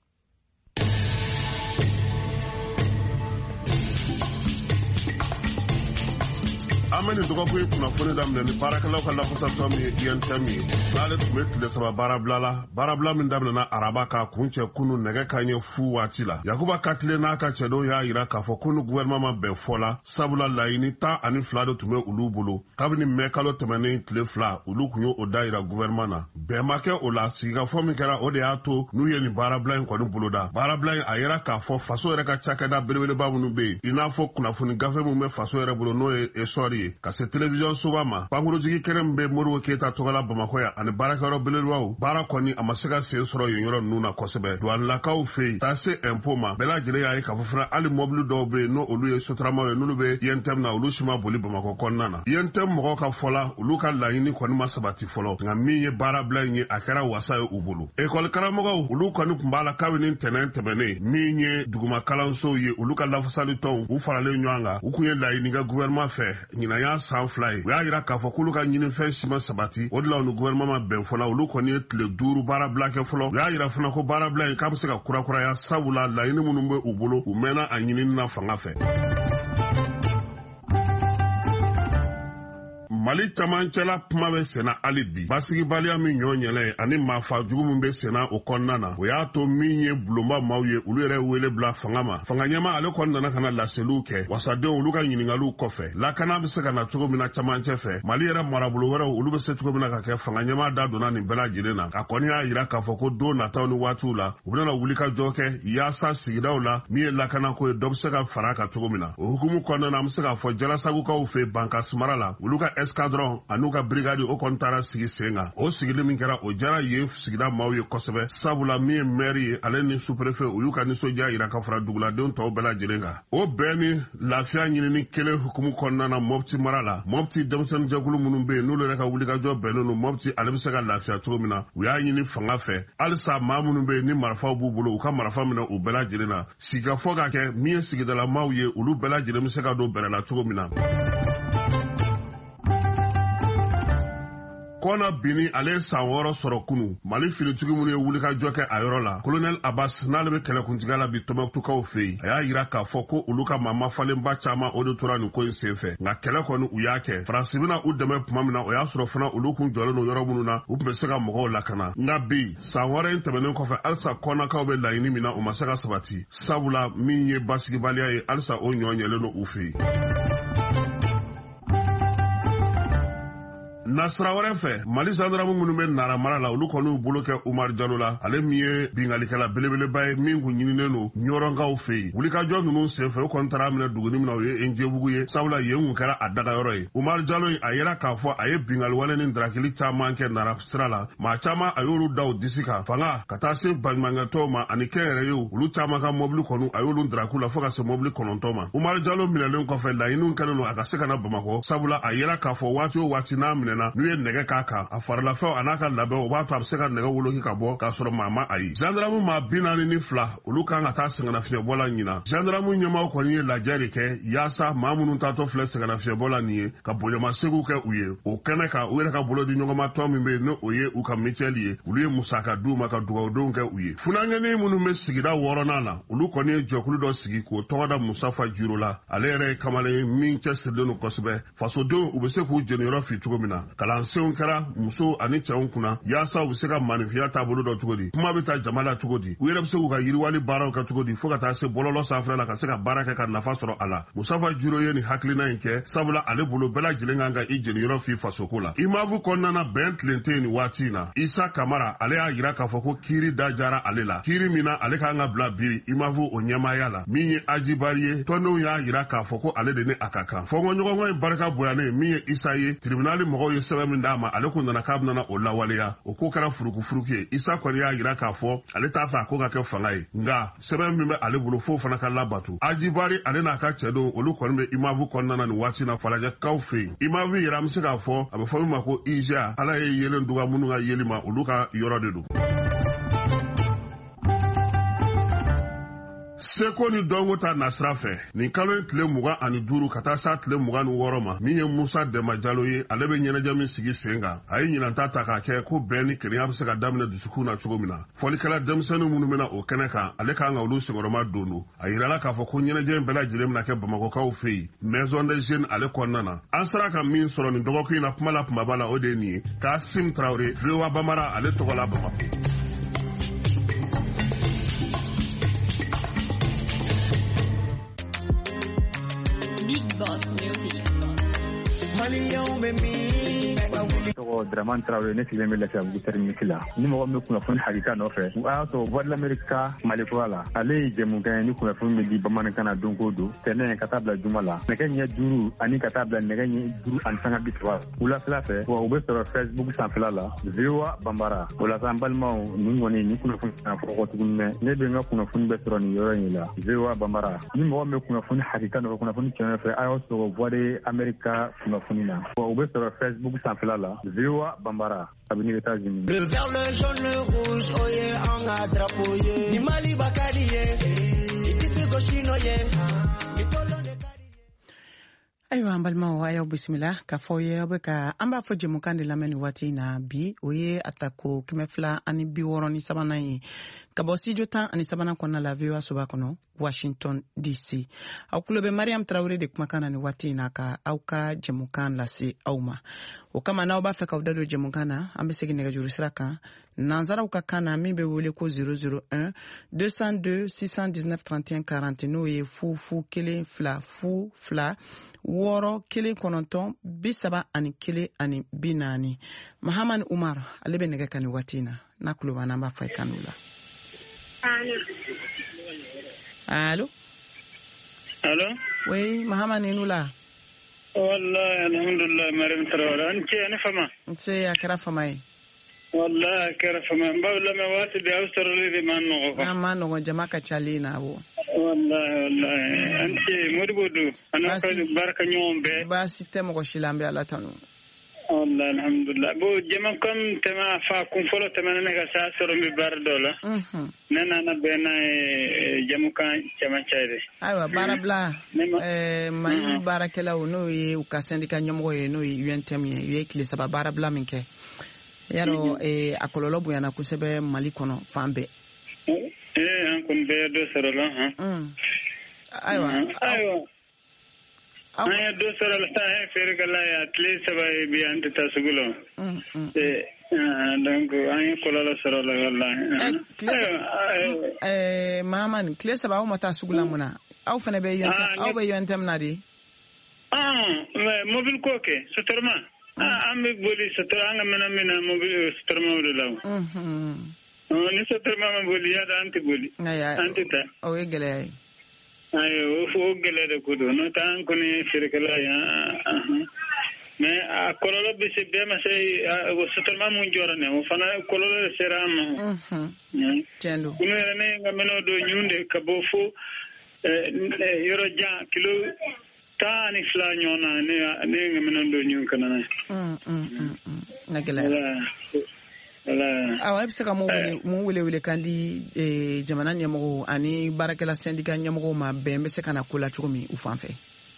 an bɛ nin dɔgɔkun kunnafoni daminɛ ni baarakɛlaw ka lafasatɔ min ye INTM ye n'ale tun bɛ tile 3 baarabila la baarabila min daminɛna araba ka kun cɛ kunu nɛgɛ kanɲɛ fu waati la Yakuba Katile n'a ka cɛdenw y'a jira k'a fɔ ko ni gouvernement ma bɛn fɔ la sabula laɲini 12 de tun bɛ olu bolo kabini mai kalo tɛmɛnen tile 2 olu tun y'o da jira gouvernement na bɛn ma kɛ o la sigikafɔ min kɛra o de y'a to n'u ye nin baarabila in kɔni boloda baarabila in a yɛrɛ k'a fɔ faso yɛrɛ ka cakɛda belebeleba minnu bɛ yen i n'a fɔ kunnafoni gafe min bɛ faso yɛrɛ bolo n'o ye esɔri ye ka se télévision soba ma pankurutigi kɛrɛ min bɛ Modibo Keyita tɔgɔla Bamakɔ yan ani baarakɛyɔrɔ belebelebaw baara kɔni a ma se ka sen sɔrɔ yen yɔrɔ ninnu na kosɛbɛ douanelakaw fɛ yen taa se impôt ma bɛɛ lajɛlen y'a ye k'a fɔ fana hali mɔbili dɔw bɛ yen n'o olu ye sotaramaw ye n'olu bɛ INTM na olu si ma boli Bamakɔ kɔnɔna na INTM mɔgɔw ka fɔ la olu ka laɲini kɔni ma sabati fɔlɔ nka min ye baarabila in ye a kɛra wasa ye u bolo école karamɔgɔw olu kɔni tun b'a la kabini ntɛnɛn tɛmɛnen min ye duguma kalansow ye olu ka lafasali tɔnw u faralen ɲɔgɔn kan u kun ye laɲini kɛ gouvernement fɛ ɲinan y'a san 2 ye u y'a jira k'a fɔ k'olu ka ɲinifɛn si ma sabati o de la u ni gouvernement ma bɛn fɔla olu kɔni ye tile 5 baarabila kɛ fɔlɔ u y'a jira fana ko baarabila in k'a bɛ se ka kurakuraya sabula laɲini minnu bɛ u bolo u mɛnna a ɲinini na fanga fɛ. Mali camancɛla kuma bɛ senna hali bi basigibaliya min ɲɔ ɲɛlɛ ani maafa jugu min bɛ senna o kɔnɔna na o y'a to min ye bulonba maaw ye olu yɛrɛ wele bila fanga ma fanga ɲɛma ale kɔni nana ka na laseliw kɛ wasadenw olu ka ɲininkaliw kɔfɛ lakana bɛ se ka na cogo min na camancɛ fɛ Mali yɛrɛ marabolo wɛrɛw olu bɛ se cogo min na ka kɛ fanga ɲɛma da donna nin bɛɛ lajɛlen na a kɔni y'a jira k'a fɔ ko don nataw ni waatiw la u bɛna wuli ka jɔ kɛ yaasa sigidaw la min ye lakanako ye dɔ bɛ se ka fara kan cogo min na o hukumu kɔnɔna na an bɛ se k'a fɔ jalasagukaw fɛ Bankas mara la olu ka escadron an'u ka brigade o kɔni taara sigi sen kan o sigili min kɛra o jara yen sigida maaw ye kosɛbɛ sabula min ye maire ye ale ni sous-préfet u y'u ka nisɔndiya jira ka fara duguladenw tɔw bɛɛ lajɛlen kan o bɛɛ ni lafiya ɲinini kelen hukumu kɔnɔna na Mopti mara la Mopti denmisɛnnin jɛkulu minnu bɛ yen n'olu yɛrɛ ka wulikajɔ bɛnnen don Mopti ale bɛ se ka lafiya cogo min na u y'a ɲini fanga fɛ halisa maa minnu bɛ yen ni marifaw b'u bolo u ka marifa minɛ u bɛɛ lajɛlen na sigikafɔ ka kɛ min ye sigidalamaw ye olu bɛɛ lajɛlen bɛ se ka don bɛrɛ la cogo min na. kɔna bini ale san 6 sɔrɔ kunu Mali finitigi minnu ye wulikajɔ kɛ a yɔrɔ la Colonel Abbas n'ale bɛ kɛlɛkuntigiya la bi Tɔnbukutukaw fɛ yen a y'a yira k'a fɔ ko olu ka maa falenba caman o de tora nin ko in senfɛ nka kɛlɛ kɔni u y'a kɛ Faransi bɛna u dɛmɛ tuma min na o y'a sɔrɔ fana olu kun jɔlen don yɔrɔ minnu na u tun bɛ se ka mɔgɔw lakana nka bi san wɛrɛ in tɛmɛnen kɔfɛ halisa kɔnakaw bɛ laɲini min na u ma se ka sabati sabula min ye basigibaliya ye halisa o ɲɔ ɲɛlen don u fɛ yen. Nasira wɛrɛ fɛ Mali gendarme minnu bɛ Nara mara la olu kɔni bolo kɛ Umar Jalo la ale min ye bingalikɛla belebeleba ye min kun ɲininen don ɲɔrɔnkaw fɛ yen wulikajɔ ninnu senfɛ u kɔni taara minɛ duguni min na o ye Njɛbugu ye sabula yen kun kɛra a dagayɔrɔ ye Umar Jalo a yera k'a fɔ a ye bingaliwale ni darakili caman kɛ Nara sira la maa caman a y'olu da o disi kan fanga ka taa se baɲumankɛtɔw ma ani kɛnyɛrɛ ye olu caman ka mɔbili kɔni a y'olu daraku la fo ka se mɔbili 9 ma Umar Jalo minɛlen kɔfɛ laɲiniw kɛlen don a ka se ka na Bamakɔ sabula a yera k'a fɔ waati o waati n'a minɛna n'u ye nɛgɛ k'a kan a farilafɛnw a n'a ka labɛn o b'a to a bɛ se ka nɛgɛ woloki ka bɔ k'a sɔrɔ maa ma a ye gendarme maa 42 olu kan ka taa sɛgɛnnafiɲɛbɔ la ɲina gendarme ɲɛmaw kɔni ye lajɛ de kɛ yaasa maa minnu taatɔ filɛ sɛgɛnnafiɲɛbɔ la nin ye ka bonyamasegu kɛ u ye o kɛnɛ kan u yɛrɛ ka bolo di ɲɔgɔnmatɔ min bɛ yen n'o ye u ka mutuelle ye olu ye musaka d'u ma ka dugawudenw kɛ u ye funanŋɛnin minnu bɛ sigida 6nan na olu kɔni ye jɛkulu dɔ sigi k'o tɔgɔ da Musafa Jiro la ale yɛrɛ ye kamalen min cɛsirilen don kosɛbɛ fasodenw u bɛ se k'u jeniyɔrɔ fi cogo min na kalansenw kɛra muso ani cɛw kunna yaasa u bɛ se ka manifiya taabolo dɔ cogo di kuma bɛ taa jama la cogo di u yɛrɛ bɛ se k'u ka yiriwali baaraw kɛ cogo di fo ka taa se bɔlɔlɔ sanfɛ la ka se ka baara kɛ ka nafa sɔrɔ a la Musafa Jiro ye nin hakilina in kɛ sabula ale bolo bɛɛ lajɛlen kan ka i jeniyɔrɔ fi fasoko la imavu kɔnɔna na bɛn tilen tɛ nin waati in na Isa Kamara ale y'a yira k'a fɔ ko kiiri da jara ale la kiiri min na ale kan ka bila biri imavu o ɲɛmaaya la min ye Ajibari ye tɔndenw y'a yira k'a fɔ ko ale de ni a ka kan fɔɲɔgɔnkɔ in barika bonyanen min ye Isa ye tribunali mɔgɔw ye sɛbɛn min d'a ma ale kun nana k'a bɛna o lawaleya o ko kɛra furukufuruku ye Isa kɔni y'a yira k'a fɔ ale t'a fɛ a ko ka kɛ fanga ye nka sɛbɛn min bɛ ale bolo fo fana ka labatu Ajibari ale n'a ka cɛ don olu kɔni bɛ imavu kɔnɔna na nin waati na falajɛkaw fɛ yen imavu yɛrɛ an bɛ se k'a fɔ a bɛ fɔ min ma ko IGA ala ye yelen duga minnu ka yeli ma olu ka yɔrɔ de don. Seko ni dɔnko ta nasira fɛ nin kalo in tile 25 ka taa sa tile 26 ma min ye Musa Dɛma Jalo ye ale bɛ ɲɛnajɛ min sigi sen kan a ye ɲinanta ta k'a kɛ ko bɛn ni kelenya bɛ se ka daminɛ dusukun na cogo min na fɔlikɛla denmisɛnnin minnu bɛna o kɛnɛ kan ale kan ka olu senkɔrɔma don a yirala k'a fɔ ko ɲɛnajɛ in bɛɛ lajɛlen bɛna kɛ Bamakɔkaw fɛ yen Maison des Jeunes ale kɔnɔna na an sera ka min sɔrɔ nin dɔgɔkun in na kuma la kumaba la o de ye nin ye Kasim Traoré VOA Bambara ale tɔgɔ la Bamakɔ. tɔgɔ Dramane Traoré ne sigilen bɛ Lafiyabugu terminus la ni mɔgɔ min bɛ kunnafoni hakika nɔfɛ o y'a sɔrɔ Voix de l'Amérique Mali kura la ale ye jɛmukan ye ni kunnafoni bɛ di bamanankan na don o don tɛnɛ ka taa bila juma la nɛgɛ ɲɛ 5 ani ka taa bila nɛgɛ ɲɛ 5 ani 30 wulafɛla fɛ wa u bɛ sɔrɔ Facebook sanfɛla la VOA Bambara o la sa an balimaw nin kɔni ni kunnafoni na fɔ tuguni mɛ ne bɛ n ka kunnafoni bɛ sɔrɔ nin yɔrɔ in la VOA Bambara ni mɔgɔ min bɛ kunnafoni hakika nɔfɛ kunnafoni tiɲɛ fɛ a y'o sɔrɔ Voix de l'Amérique kunnafoni na wa u bɛ sɔrɔ Facebook sanfɛla la VOA Bambara kabini États-Unis. Le vert, le jaune, le rouge, oye, on a drapeau, ye. Ni Mali Bakari, ye. Ibisi Goshino, ye. Ayiwa an balimaw a y'aw bisimila k'a fɔ ye aw bɛ ka an b'a fɔ jɛmukan de lamɛn nin waati in na bi o ye atako 263 ye ka bɔ studio 13 kɔnɔna la VOA soba kɔnɔ Washington DC aw kulo bɛ Mariam Traoré de kumakan na nin waati in na ka aw ka jɛmukan lase aw ma o kama n'aw b'a fɛ k'aw da don jɛmukan na an bɛ segin nɛgɛjuru sira kan nanzaraw ka kan na min bɛ wele ko 001 202 619 31 40 n'o ye fu 1 2 fu 2 wɔɔrɔ 1 9 30 ani 1 ani 40 Mahamani Umar ale bɛ nɛgɛ kan nin waati in na n'a kulo b'an na an b'a fɔ i kan o la. Allo. Allo. Oui, Mahamani n'u la. Wallahi alhamdulillah Mariam Traoré an ce ne fama. Nse a kɛra fama ye. Wallahi a kɛra fama n b'aw lamɛn waati bɛɛ aw sɔrɔli de man nɔgɔ quoi. Ma nɔgɔ jama ka calen na wo. Wallahi an ce Modibo don an ka barika ɲɔgɔn bɛɛ. Baasi tɛ mɔgɔ si la an bɛ Ala tanu. Alhamdulillah. Alhamdulillah. Alhamdulillah. Alhamdulillah. Alhamdulillah. Alhamdulillah. Alhamdulillah. Alhamdulillah. Alhamdulillah. Alhamdulillah. Alhamdulillah. Allah alhamdulillah bo jama kam tema fa kum folo tema ne ga sa soro mi bardola nana na bena jamu kan jama chaire aywa barabla mali barakela no yi uka sendika nyamgo ye no yi UNTM ye kile saba barabla minke yaro akololo bu yana kusebe mali kono fambe an kun be do soro la aywa aya do soro la ta fere gala ya tle saba bi ante tasugulo donc aya kololo soro la wallahi maman kile saba o mata sugula muna aw fene be yontem na di mobile koke sotorma ambe boli sotor anga mena mobile sotorma wala law ni sotorma ma boli ya anti boli anti ta o egele ayo o gele de kudo no tan ko ni firkala ya me a kololo be se be ma se o sotorma mu jorane o fana kololo serama tendo kuno ne ngameno do nyunde kabofo yoro ja kilo tani fla nyona ne ngameno do nyun kana nagala awa ebisaka mu wele kandi jamana nyamgo ani barakela syndicat nyamgo ma bembe se kana kula chukumi ufanfe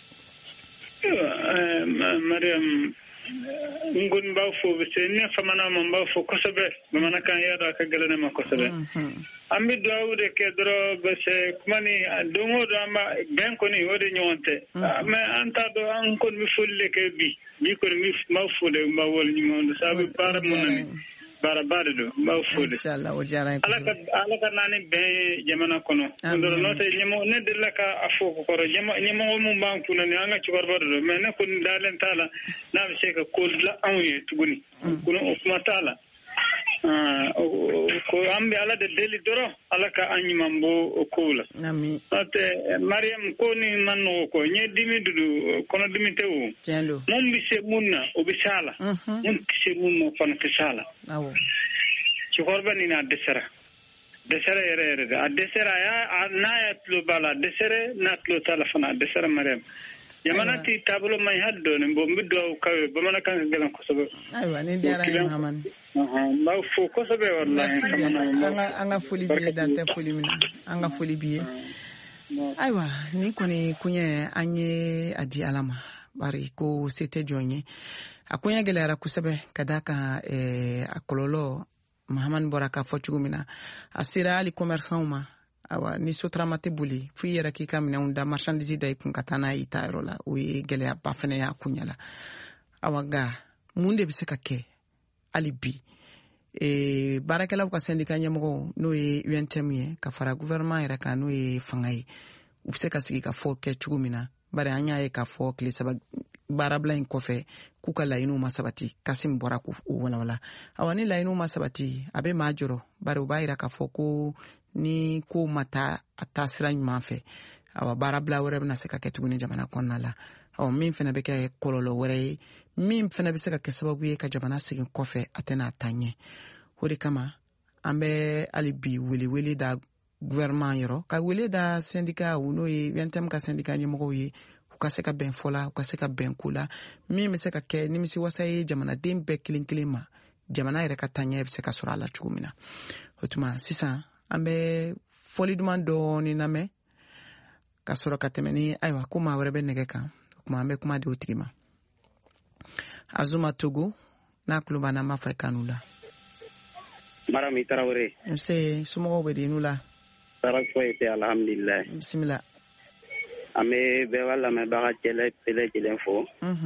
Mariam ngun ba fo be se ne famana mo ba fo kosobe mana kan yada ka galane ma kosobe ambi dawude ke dro be se kumani dongo do amba ben ko ni wode nyonte me anta do an kon mi fulle ke bi ko mi ma fude ma wol ni mo sabu para mo nani barabade do ma fude inshallah o jara alaka nani be jamana kono ndoro no te nyimo ne de laka afo ko ro nyimo mo banku nani anga ci barbado do me ne ko dalen tala na be se ka ko la anwe tuguni kuno kuma tala ko ambe ala de deli doro alaka anyi mambo okula ami ate mariam ko ni manno ko nye dimi dudu kono dimi tewu tendo mum bi se munna o bi sala mum se munno fana ke sala awo ci korba ni na desera yere a desera ya na ya tlo bala desere na tlo telefona desera mariam yamanati tablo may haddo ne bo middo kawe bo mana kan galan ko sobe aywa ni diara maman ma fo ko sobe wallahi anga foli biye dante foli mina anga foli biye aywa ni koni kunye anye adi alama bari ko sete jonye akunya gelera kusabe kadaka akololo Muhammad Boraka Fochugumina asira ali commerçant ma awa ni sotramate buli fu yera ki kamina unda marchandise day kun katana itairo la o gele ya bafene ya kunyala awa ga munde bi seka ke alibi barakala ko syndicat nyamgo no UNTM ka fara gouvernement era ka no fangai ubseka sigi ka fo ke chugumina bare anya ka fo kli saba barabla in kofe kuka lainu masabati kasim boraku wala awani lainu masabati abe majoro bare ubaira ka fo ko ni ko mata atasira nymafe awa barabla wore na seka ketuguni jamana konnala awa min fena be ke kololo wore min fena be seka ke sababu ka jamana sigin kofe atena tanye hori kama ambe alibi wele da gouvernement yoro ka wele da syndicat uno yentem ka syndicat nyimo yi ukaseka ben fola ukaseka ben kula min seka ke nimisi wasai jamana dembe kilinkilima jamana ire ka tanye be seka surala chugumina hotuma sisa ambe foli dumando ni name kasoro katemeni aywa kuma werebe negeka kuma ambe kuma de utigima azuma togo na kluba na mafa kanula mara mi tarawore se sumo be dinula tarakoyte alhamdulillah bismillah ame be wala me baga tele fo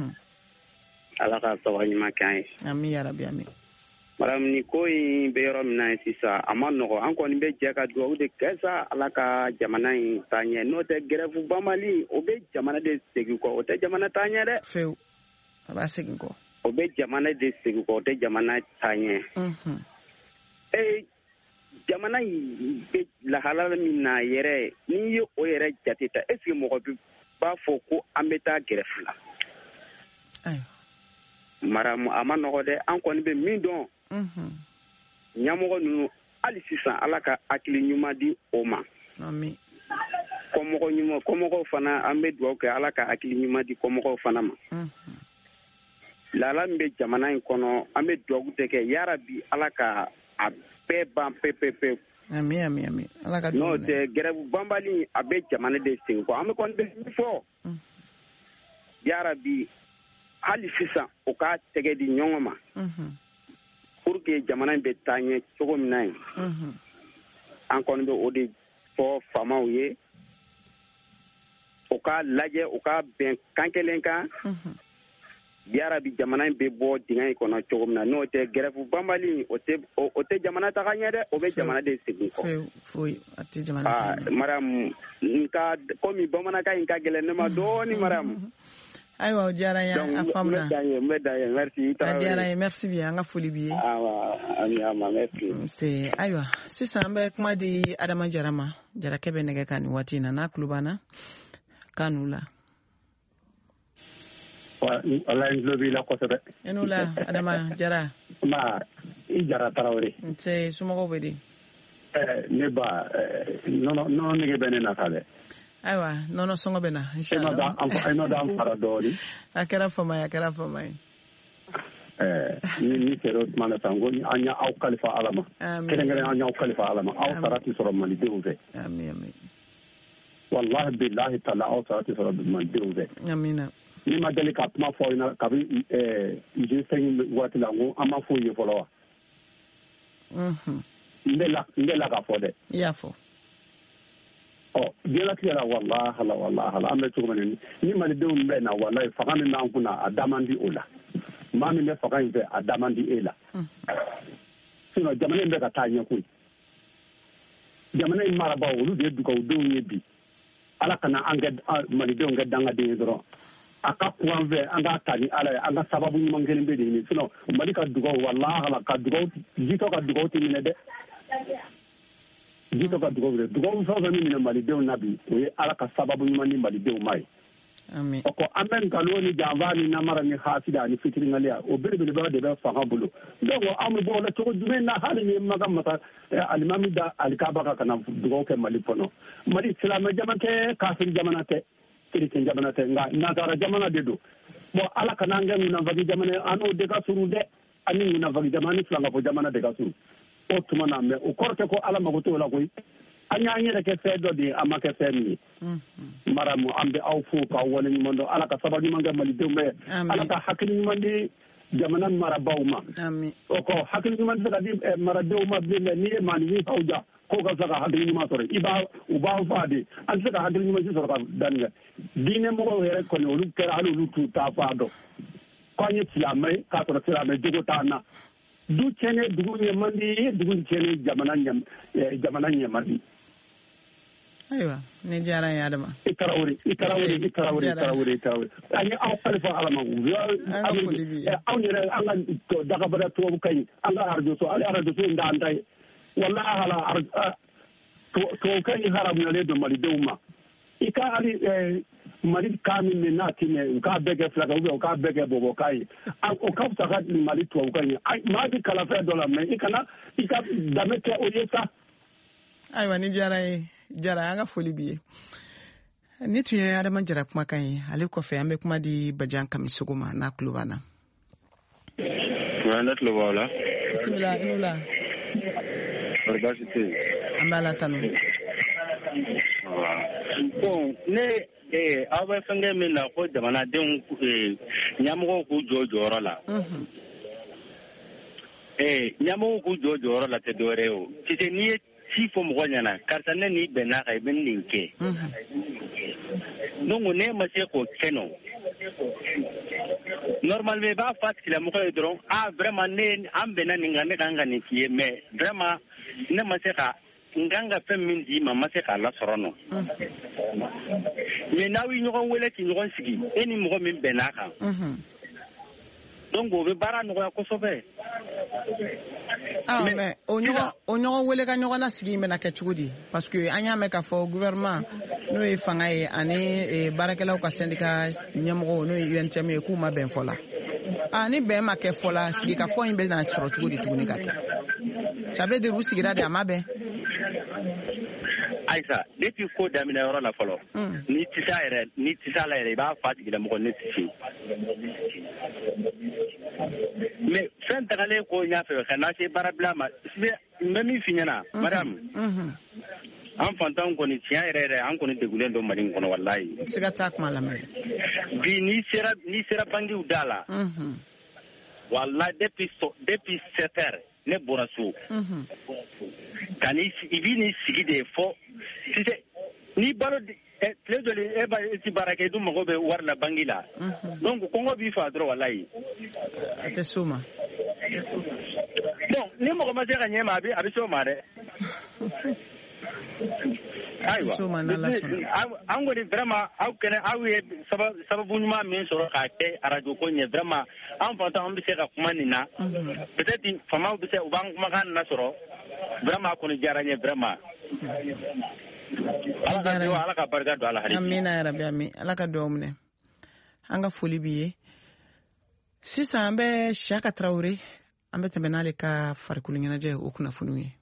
ala ka tawani makai ami ya rabbi ami maram ni koy be yoro mina sisa amano ko anko ni be jeka do de kesa ala ka jamana tanye no te grève bamali o be jamana de segi ko o te jamana tanye de feu aba segi ko o be jamana de segi ko o te jamana tanye jamana be la halala mina yere ni o yere jatita est-ce que mo ko ba fo ko ambeta grève la ayo maram amano ko de anko ni be min don nyamogo nu ali sisan ala ka akili nyuma di o ma amin komogo fana ambe duwa ke ala ka akili nyuma di komogo fana ma lala min bɛ jamana in kɔnɔ an bɛ dugawu de kɛ yarabi ala ka a bɛɛ ban pepepe. Ami ala ka n'o tɛ grève banbali a bɛ jamana de sen kɔ an bɛ kɔni bɛ fɔ yarabi hali sisan o ka tɛgɛ di ɲɔgɔn ma pour que jamana in bɛ taa ɲɛ cogo min na ye an kɔni bɛ o de fɔ faamaw ye o ka lajɛ o ka bɛn kan kelen kan yarabi jamana in bɛ bɔ dingɛ in kɔnɔ cogo min na n'o tɛ grève banbali o tɛ jamana taga ɲɛ dɛ o bɛ jamana de segin kɔ foyi a tɛ jamana taga ɲɛ Mariam nka komi bamanankan in ka gɛlɛn ne ma dɔɔni Mariam. Ayiwa o diyara n ye a faamuna n bɛ dan ye merci a diyara n ye merci bien an ka foli b'i ye merci ayiwa sisan an bɛ kuma di Adama Jara ma Jarakɛ bɛ nɛgɛ kan nin waati in na n'a tulo b'an na k'a n'u la ala in tulo b'i la kosɛbɛ i n'u la Adama Jara i Jara Tarawele nse somɔgɔw bɛ di ne ba nɔnɔ nege bɛ ne na sa dɛ ayiwa nɔnɔ sɔngɔ bɛ na inshallah e n'o da an fara dɔɔni a kɛra fama ye ni sera o tuma na san ko an y'aw kalifa ala ma kɛrɛnkɛrɛn an y'aw kalifa ala ma aw sara tɛ sɔrɔ malidenw fɛ wallahi billahi taala aw sara tɛ sɔrɔ malidenw fɛ amina ni ma deli ka kuma fɔ ɲɛna kabi G5 waati la n ko an ma foyi ye fɔlɔ wa n bɛ la ka fɔ dɛ i y'a fɔ diɲɛlatigɛ la wallahi an bɛ cogo min ni malidenw bɛ na wallahi fanga min b'an kunna a da man di o la maa min bɛ fanga in fɛ a da man di e la sinon jamana in bɛ ka taa ɲɛ koyi jamana in marabaaw olu de ye dugawudenw ye bi ala kana an kɛ malidenw kɛ dangaden ye dɔrɔn a ka kuran fɛ an k'a ta ni ala ye an ka sababu ɲuman kelen bɛ de ɲini sinon mali ka dugawu wallahi ka dugawu jitɔ ka dugawu tɛ minɛ dɛ jitɔ ka dugawu dɛ dugawu fɛn o fɛn min minɛ malidenw na bi o ye ala ka sababu ɲuman di malidenw ma ye o ko an bɛ nkalon ni janfa ni namara ni hasida ani fitiringaliya o belebeleba de bɛ fanga bolo donc an bɛ bɔ o la cogo jumɛn na hali ni maga masa alimami da alikaba ka kana dugawu kɛ mali kɔnɔ mali silamɛ jama tɛ kafiri jamana tɛ chrétien jamana tɛ nka nazara jamana de don bon ala kana an kɛ ŋunanfagi jamana an n'o de ka surun dɛ ani ŋunanfagi jamana ni filangafɔ jamana de ka surun o tuma na mɛ o kɔrɔ tɛ ko ala mago t'o la koyi an y'an yɛrɛ kɛ fɛn dɔ de ye an ma kɛ fɛn min ye maramu an bɛ aw fo k'aw wale ɲuman dɔn ala ka sababu ɲuman kɛ malidenw bɛɛ ala ka hakili ɲuman di jamana marabaaw ma o kɔ hakili ɲuman tɛ se ka di maradenw ma bilen dɛ n'i ye maanifin faw ja k'o ka se ka hakili ɲuman sɔrɔ u b'aw faa de an tɛ se ka hakili ɲuman si sɔrɔ ka danni kɛ diinɛ mɔgɔw yɛrɛ kɔni olu kɛra hali olu t'u ta faa dɔn k'an ye silamɛ ye k'a sɔrɔ silamɛ jogo t'an na du tiɲɛnen dugu ɲɛ man di ye dugu tiɲɛnen jamana ɲɛ man di. Ayiwa ne diyara n ye Adama i Tarawele an ye aw kalifa ala ma aw yɛrɛ an ka dagabada tubabukan ɲi an ka arajoso ale arajoso in t'an ta ye wallahi hala tubabukan ɲi haramuyalen don malidenw ma i ka hali mali kan min bɛ n'a ti mɛn u k'a bɛɛ kɛ filaka u k'a bɛɛ kɛ bɔbɔkan ye o ka fisa ka mali tubabukan ye maa bɛ kalan fɛn dɔ la mɛ i ka danbe kɛ o ye sa. Ayiwa ni diyara n ye Jara an ka foli b'i ye ni tun ye Adama Jara kumakan ye ale kɔfɛ an bɛ kuma di Bajan Kamisogo ma n'a tulo b'an na. Ne tulo b'aw la. Bisimila i n'u la. Bari baasi tɛ yen. An bɛ Ala tanu. Bon ne aw bɛ fɛnkɛ min na ko jamanadenw ɲɛmɔgɔw k'u jɔ jɔyɔrɔ la. Ɲɛmɔgɔw k'u jɔ jɔyɔrɔ la tɛ dɔwɛrɛ ye o c'est n'i ye ci fɔ mɔgɔ ɲɛna karisa ne n'i bɛnna kan i bɛ nin kɛ donc ne ma se k'o kɛ nɔ normalement i b'a fɔ a tigilamɔgɔ ye dɔrɔn vraiment an bɛnna nin kan ne kan ka nin k'i ye mais vraiment ne ma se ka n kan ka fɛn min d'i ma ma se k'a lasɔrɔ nɔ mais n'aw ye ɲɔgɔn wele k'i ɲɔgɔn sigi e ni mɔgɔ min bɛnna kan donc o bɛ baara nɔgɔya kosɛbɛ. Mais o ɲɔgɔn wele ka ɲɔgɔn na sigi bɛna kɛ cogo di parce que an y'a mɛn k'a fɔ gouvernement n'o ye fanga ye ani baarakɛlaw ka syndicat ɲɛmɔgɔw n'o ye UNTM ye k'u ma bɛn fɔ la ni bɛn ma kɛ fɔ la sigi ka fɔ in bɛ na sɔrɔ cogo di tuguni ka kɛ ça veut dire u sigira de a ma bɛn Aïssa depuis ko damina yɔrɔ la fɔlɔ ni tisa la yɛrɛ I b'a fa tigila mɔgɔ ne tisi mais fɛn tagalen ko n y'a fɛ ka na se baara bila ma n bɛ min f'i ɲɛna madame an fantanw kɔni tiɲɛ yɛrɛ an kɔni degulen don Mali kɔnɔ wallahi siga t'a kuma lamɛn bi ni sera bangiw da la wallahi depuis 7 heures ne bɔra so ka I bi ni sigi de fɔ ni balo tile joli e ba ti baara kɛ du mago bɛ wari la bangi la donc kɔngɔ b'i fa dɔrɔn wallahi a tɛ s'o ma bon ni mɔgɔ ma se ka ɲɛ ma a bɛ s'o ma dɛ ayiwa an kɔni vraiment aw ye sababu ɲuman min sɔrɔ k'a kɛ radio ko ɲɛ vraiment an fantan an bɛ se ka kuma nin na peut-être famaw bɛ se u b'an kumakan na sɔrɔ vraiment a kɔni diyara n ye vraiment ala ka barika don ala hari amina ya rabbi amin ala ka dugawu minɛ an ka foli b'i ye sisan an bɛ Siyaka Tarawele an bɛ tɛmɛ n'ale ka farikolo ɲɛnajɛ o kunnafoniw ye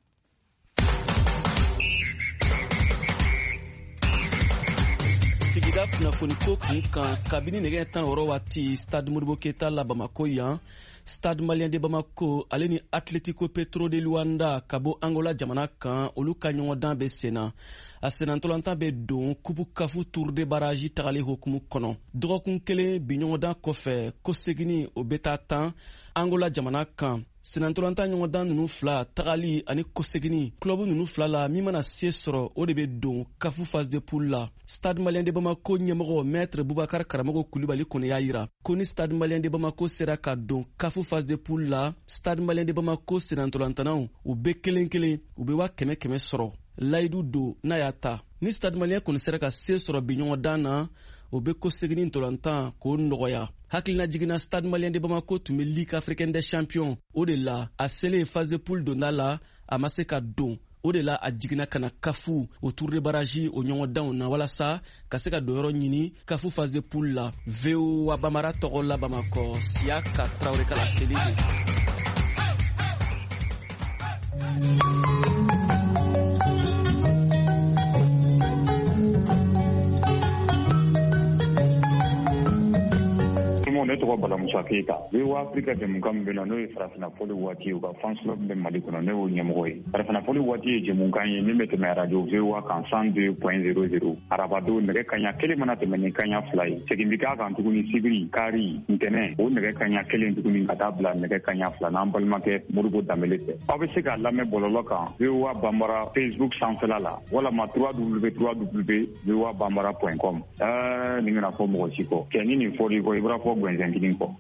sigida kunnafoni ko kun kan kabini nɛgɛ 10 waati stade Modibo Keita la Bamako yan Stade Malien de Bamako ale ni Atletico Petro de Luanda ka bɔ Angola jamana kan olu ka ɲɔgɔndan bɛ senna a sennantolantan bɛ don kubu kafu tour de barrage tagali hokumu kɔnɔ dɔgɔkun kelen bi ɲɔgɔndan kɔfɛ ko segini o bɛ taa 10 Angola jamana kan sennantolantan ɲɔgɔndan ninnu fila tagali ani kosegini club ninnu fila la min mana se sɔrɔ o de bɛ don kafu phase de poule la Stade Malien de Bamako ɲɛmɔgɔ maître Boubacar Karamɔgɔ Kulibali kɔni y'a yira ko ni Stade Malien de Bamako sera ka don kafu phase de poule la Stade Malien de Bamako sennantolantanaw u bɛ kelen kelen u bɛ 100 sɔrɔ layidu do n'a y'a ta ni Stade Malien kɔni sera ka se sɔrɔ bi ɲɔgɔndan na o bɛ ko segini ntolantan k'o nɔgɔya hakilina jiginna Stade Malien de Bamako tun bɛ Ligue africaine des champions o de la a selen phase de poule donda la a ma se ka don o de la a jiginna kana kafu o tour de barrage o ɲɔgɔndanw na walasa ka se ka don yɔrɔ ɲini kafu phase de poule la VOA Bamara tɔgɔ la Bamakɔ Siyaka Tarawele ka laseli ne tɔgɔ Bala Musa Keyita VOA Africa jɛmukan min bɛ na n'o ye farafinafɔli waati ye u ka fans club bɛ Mali kɔnɔ ne y'o ɲɛmɔgɔ ye farafinafɔli waati ye jɛmukan ye min bɛ tɛmɛ radio VOA kan 102.00 arabadon nɛgɛ kaɲa kelen mana tɛmɛ ni kaɲa 2 ye segin bi k'a kan tuguni sibiri kari ntɛnɛn o nɛgɛ kaɲa kelen tuguni ka taa bila nɛgɛ kaɲa 2 n'an balimakɛ Modibo Dambele fɛ aw bɛ se k'a lamɛn bɔlɔlɔ kan VOA Bambara Facebook sanfɛla la walama www.voabambara.com nin bɛna fɔ mɔgɔ si kɔ kɛ ni nin fɔr'i kɔ i b'a fɔ Gɛnzɛnkinin kɔ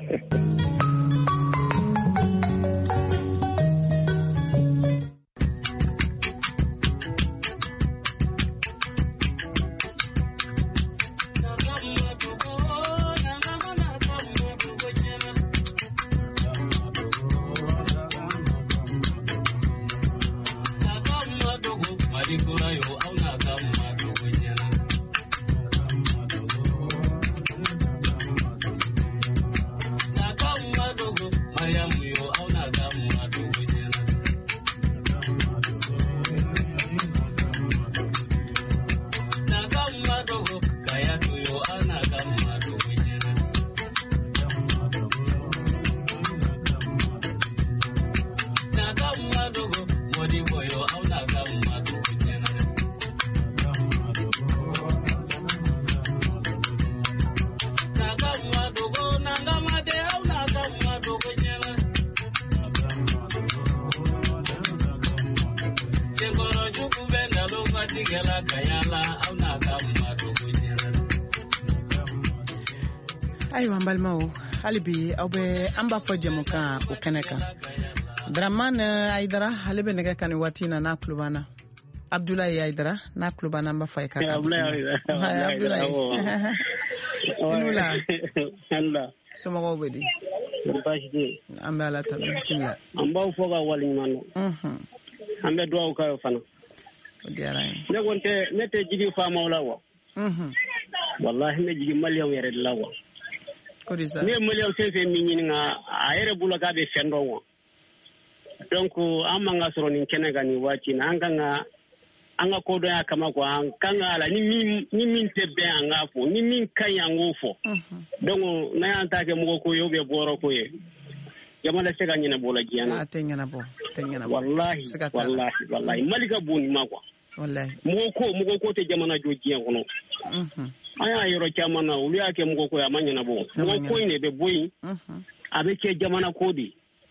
ayiwa an balimaw hali bi aw bɛ an b'a fɔ jɛmukan o kɛnɛ kan Dramane Aidara ale bɛ nɛgɛ kan ni waati na n'a tulo b'an na Abdoulaye Aidara n'a tulo b'an na an b'a fɔ a ye k'a ka Abdoulaye somɔgɔw bɛ di baasi tɛ an bɛ Ala tanu bisimila an b'aw fɔ ka waleɲuman dɔn an bɛ dugawu k'a ye fana o diyara n ye ne kɔni tɛ ne tɛ jigi faamaw la wa wallahi ne jigi maliyɛnw yɛrɛ de la wa ne ye maliyɛn fɛn fɛn min ɲininka a yɛrɛ bolo k'a bɛ fɛn dɔn wa donc an man ka sɔrɔ nin kɛnɛ kan nin waati na an kan ka an ka kodɔnya kama quoi an kan ka la ni min tɛ bɛn an k'a fɔ ni min ka ɲi an k'o fɔ donc n'an y'an ta kɛ mɔgɔ ko ye ou bien bɔrɔ ko ye jamana tɛ se ka ɲɛnabɔ la diɲɛ na. A tɛ ɲɛnabɔ. wallahi Mali ka bon nin ma quoi. wallahi mɔgɔ ko tɛ jamana jɔ diɲɛ kɔnɔ. an y'a yɔrɔ caman na olu y'a kɛ mɔgɔ ko ye a ma ɲɛnabɔ. mɔgɔ ko in de bɛ bɔ yen a bɛ kɛ jamana ko de.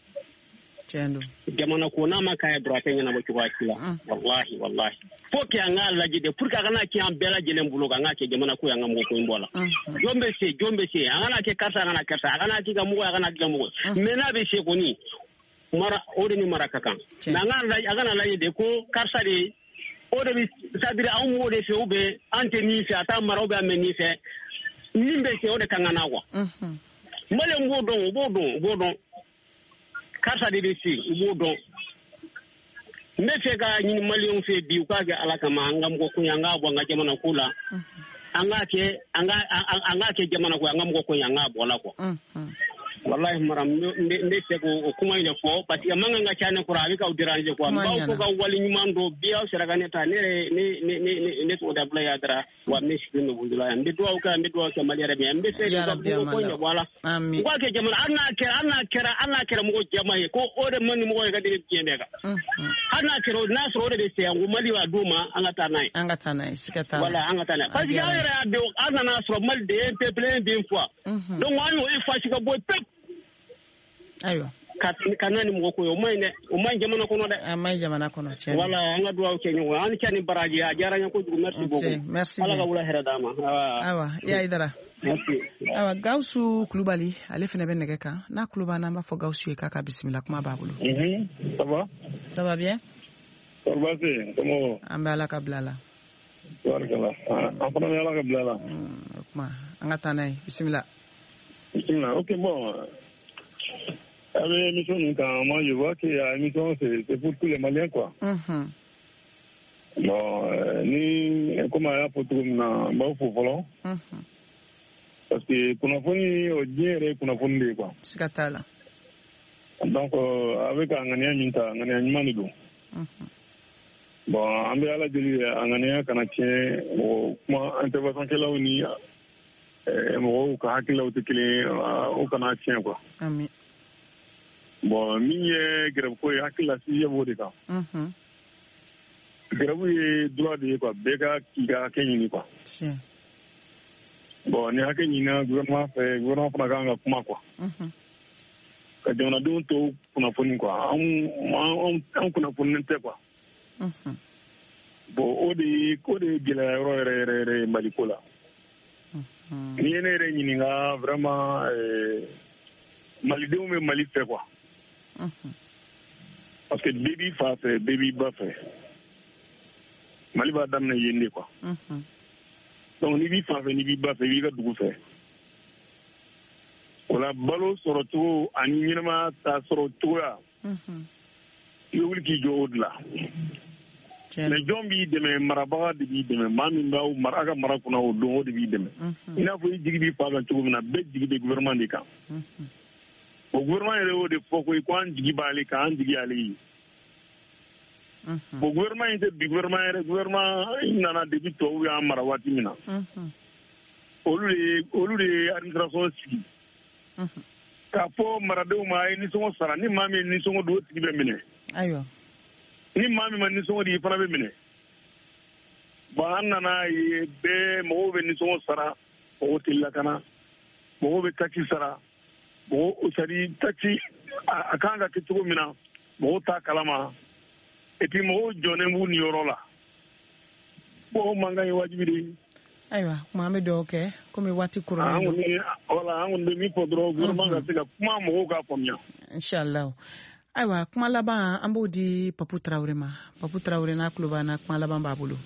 jamana ko n'a ma k'a ye dɔrɔn a tɛ ɲɛnabɔ cogoya si la. wallahi fo que an k'a lajɛ de pour que a kana kɛ an bɛɛ lajɛlen bolo kan an k'a kɛ jamana ko ye an ka mɔgɔ ko in bɔ la. jɔn bɛ se an kana kɛ karisa a kana karisa a kana k'i ka mɔgɔ a kana k'i ka mɔgɔ mais n'a bɛ se kɔni o de ni mara ka kan mais a kana lajɛ de ko karisa de o de bɛ c'est-à-dire anw b'o de fɛ ou bien an tɛ min fɛ a t'a mara ou bien an bɛ min fɛ min bɛ se o de ka kan na quoi. Maliyɛn b'o dɔn u b'o dɔn karisa de bɛ se u b'o dɔn. n bɛ fɛ ka ɲini maliyɛnw fɛ bi u k'a kɛ ala kama an ka mɔgɔ ko ye an k'a bɔ an ka jamana ko la an k'a kɛ jamana ko an ka mɔgɔ ko ye an k'a bɔ la quoi. wallahi mara n bɛ fɛ k'o kuma in de fɔ parce que a man kan ka ca ne kɔrɔ a bɛ k'aw déranger quoi. n b'aw fɔ ka wale ɲuman dɔn bi aw sera ka ne ta ne tɔgɔ da Abulayi Yadara wa n bɛ sigi Nobundula yan n bɛ dugawu kɛ Mali yɛrɛ bɛ yan n bɛ fɛ ka mɔgɔ ko ɲɛbɔ a la u k'a kɛ jamana hali n'a kɛra mɔgɔ jɛman ye ko o de man ni mɔgɔ ye ka deli diɲɛ bɛɛ kan hali n'a sɔrɔ o de bɛ se yan ko Mali b'a d'u ma an ka taa n'a ye siga t'a la voilà an ka taa n'a ye parce que an yɛrɛ y'a dɔn an nana sɔrɔ Mali de ye peuple un d'une fois donc an y'o effacer ka bɔ pewu. ayiwa ka na ni mɔgɔ ko ye o ma ɲi dɛ o ma ɲi jamana kɔnɔ dɛ. a ma ɲi jamana kɔnɔ tiɲɛ. voilà an ka dugawu kɛ ɲɔgɔn an ni cɛ ni baraji a diyara n ye kojugu merci beaucoup. merci ala ka wula hɛrɛ d'an ma. ayiwa i Dara. ayiwa Gawusu Kulubali ale fana bɛ nɛgɛ kan n'a tulo b'an na an b'a fɔ Gawusu ye k'a ka bisimila kuma b'a bolo. ça va bien. an bɛ ala ka bila la. an fana bɛ ala ka bila la. o kuma an ka taa n'a ye bisimila. ok bon. Avec l'émission, moi je vois que l'émission c'est pour tous les Maliens quoi. Bon, ni comme à pour tout na ba fo folo. Parce que kunafoni o diere kunafoni quoi. Sikatala. Donc avec angania minta angania nyimani do. Bon, ambe ala jeli angania kana tie o kuma intervention kala oni mo ko hakila o tekele o kana tie quoi. Amin. Bon min ye grève ko ye hakilila si ye b'o de kan. Grève ye droit de ye quoi bɛɛ ka k'i ka hakɛ ɲini quoi. Bon ni hakɛ ɲinina gouvernement fɛ gouvernement fana kan ka kuma quoi. Ka jamanadenw to kunnafoni quoi an kunnafoni tɛ quoi. Bon o de ye gɛlɛya yɔrɔ yɛrɛ Mali ko la. Ni ye ne yɛrɛ ɲininka vraiment malidenw bɛ Mali fɛ quoi. Parce que bɛɛ b'i fa fɛ bɛɛ b'i ba fɛ Mali b'a daminɛ yen de quoi. Donc ni b'i fa fɛ ni b'i ba fɛ i b'i ka dugu fɛ o la balo sɔrɔ cogo ani ɲɛnɛmaya ta sɔrɔ cogoya i bɛ wuli k'i jɔ o de la mais jɔn b'i dɛmɛ marabaga de b'i dɛmɛ maa min b'aw mara a ka mara kunna o don o de b'i dɛmɛ i n'a fɔ i jigi b'i fa kan cogo min na bɛɛ jigi bɛ gouvernement de kan. O gouvernement yɛrɛ y'o de fɔ ko an jigi b'ale kan an jigi ale ye. Bon gouvernement in tɛ bi gouvernement yɛrɛ gouvernement nana depuis tubabuw y'an mara waati min na. Olu de ye administration sigi. K'a fɔ maradenw ma a ye nisɔngɔ sara ni maa min ye nisɔngɔ don o tigi bɛ minɛ. Ayiwa. Ni maa min ma nisɔngɔ di i fana bɛ minɛ. Bon an nana ye bɛɛ mɔgɔw bɛ nisɔngɔ sara mɔgɔw tɛ lakana mɔgɔw bɛ taxe sara. Bon c'est-à-dire taxi a kan ka kɛ cogo min na mɔgɔw t'a kalama et puis mɔgɔw jɔnnen b'u ni yɔrɔ la bon man kan ye wajibi de. Ayiwa kuma an bɛ dugawu kɛ komi waati koronnen don. Voilà an kɔni bɛ min fɔ dɔrɔn gouvernement ka se ka kuma mɔgɔw k'a faamuya. Inshallah. Ayiwa kuma laban an b'o di Papu Tarawele ma. Papu Tarawele n'a tulo b'an na kuma laban b'a bolo.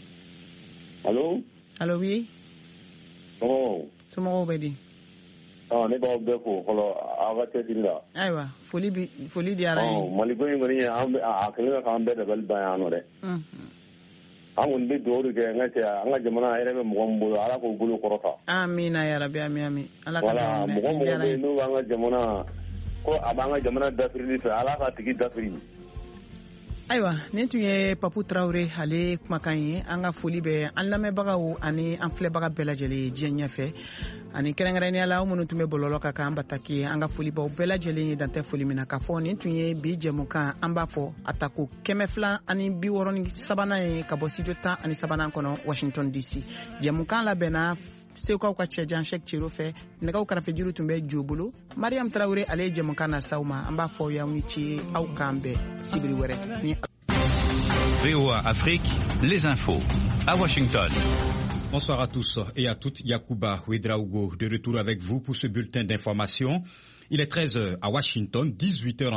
Allo oui. Somɔgɔw bɛ di. Ne b'aw bɛɛ fo fɔlɔ aw ka cɛsiri la. Ayiwa foli diyara n ye. Maliko in kɔni a kɛlen k'an bɛɛ dabali ban yan nɔ dɛ. An kɔni bɛ dugawu kɛ an ka jamana yɛrɛ bɛ mɔgɔ min bolo ala k'o bolo kɔrɔta. Amina yarabi ami. Ala ka voilà mɔgɔ bɛ yen n'o b'an ka jamana ko a b'an ka jamana dafirili fɛ ala k'a tigi dafiri. Ayiwa nin tun ye Papu Traoré ale kumakan ye an ka foli bɛ an lamɛnbagaw ani an filɛbaga bɛɛ lajɛlen diɲɛ ɲɛfɛ ani kɛrɛnkɛrɛnnenya la minnu tun bɛ bɔlɔlɔ kan k'an bataki an ka foli baw bɛɛ lajɛlen ye dantɛ foli min na k'a fɔ nin tun ye bi jɛmukan an b'a fɔ a tako 263 ye ka bɔ studio 13 kɔnɔ Washington DC jɛmukan labɛnna Sekaw ka cɛjan Cheikh Thierno fɛ nɛgɛw karafe juru tun bɛ jo bolo Mariam Traoré ale ye jɛmukan na saw ma an b'a fɔ y'aw ni ci aw kan bɛɛ sibiri wɛrɛ ni VOA Afrique, les infos à Washington. Bonsoir à tous et à toutes. Yacouba Ouedraogo de retour avec vous pour ce bulletin d'information. Il est 13h à Washington, 18h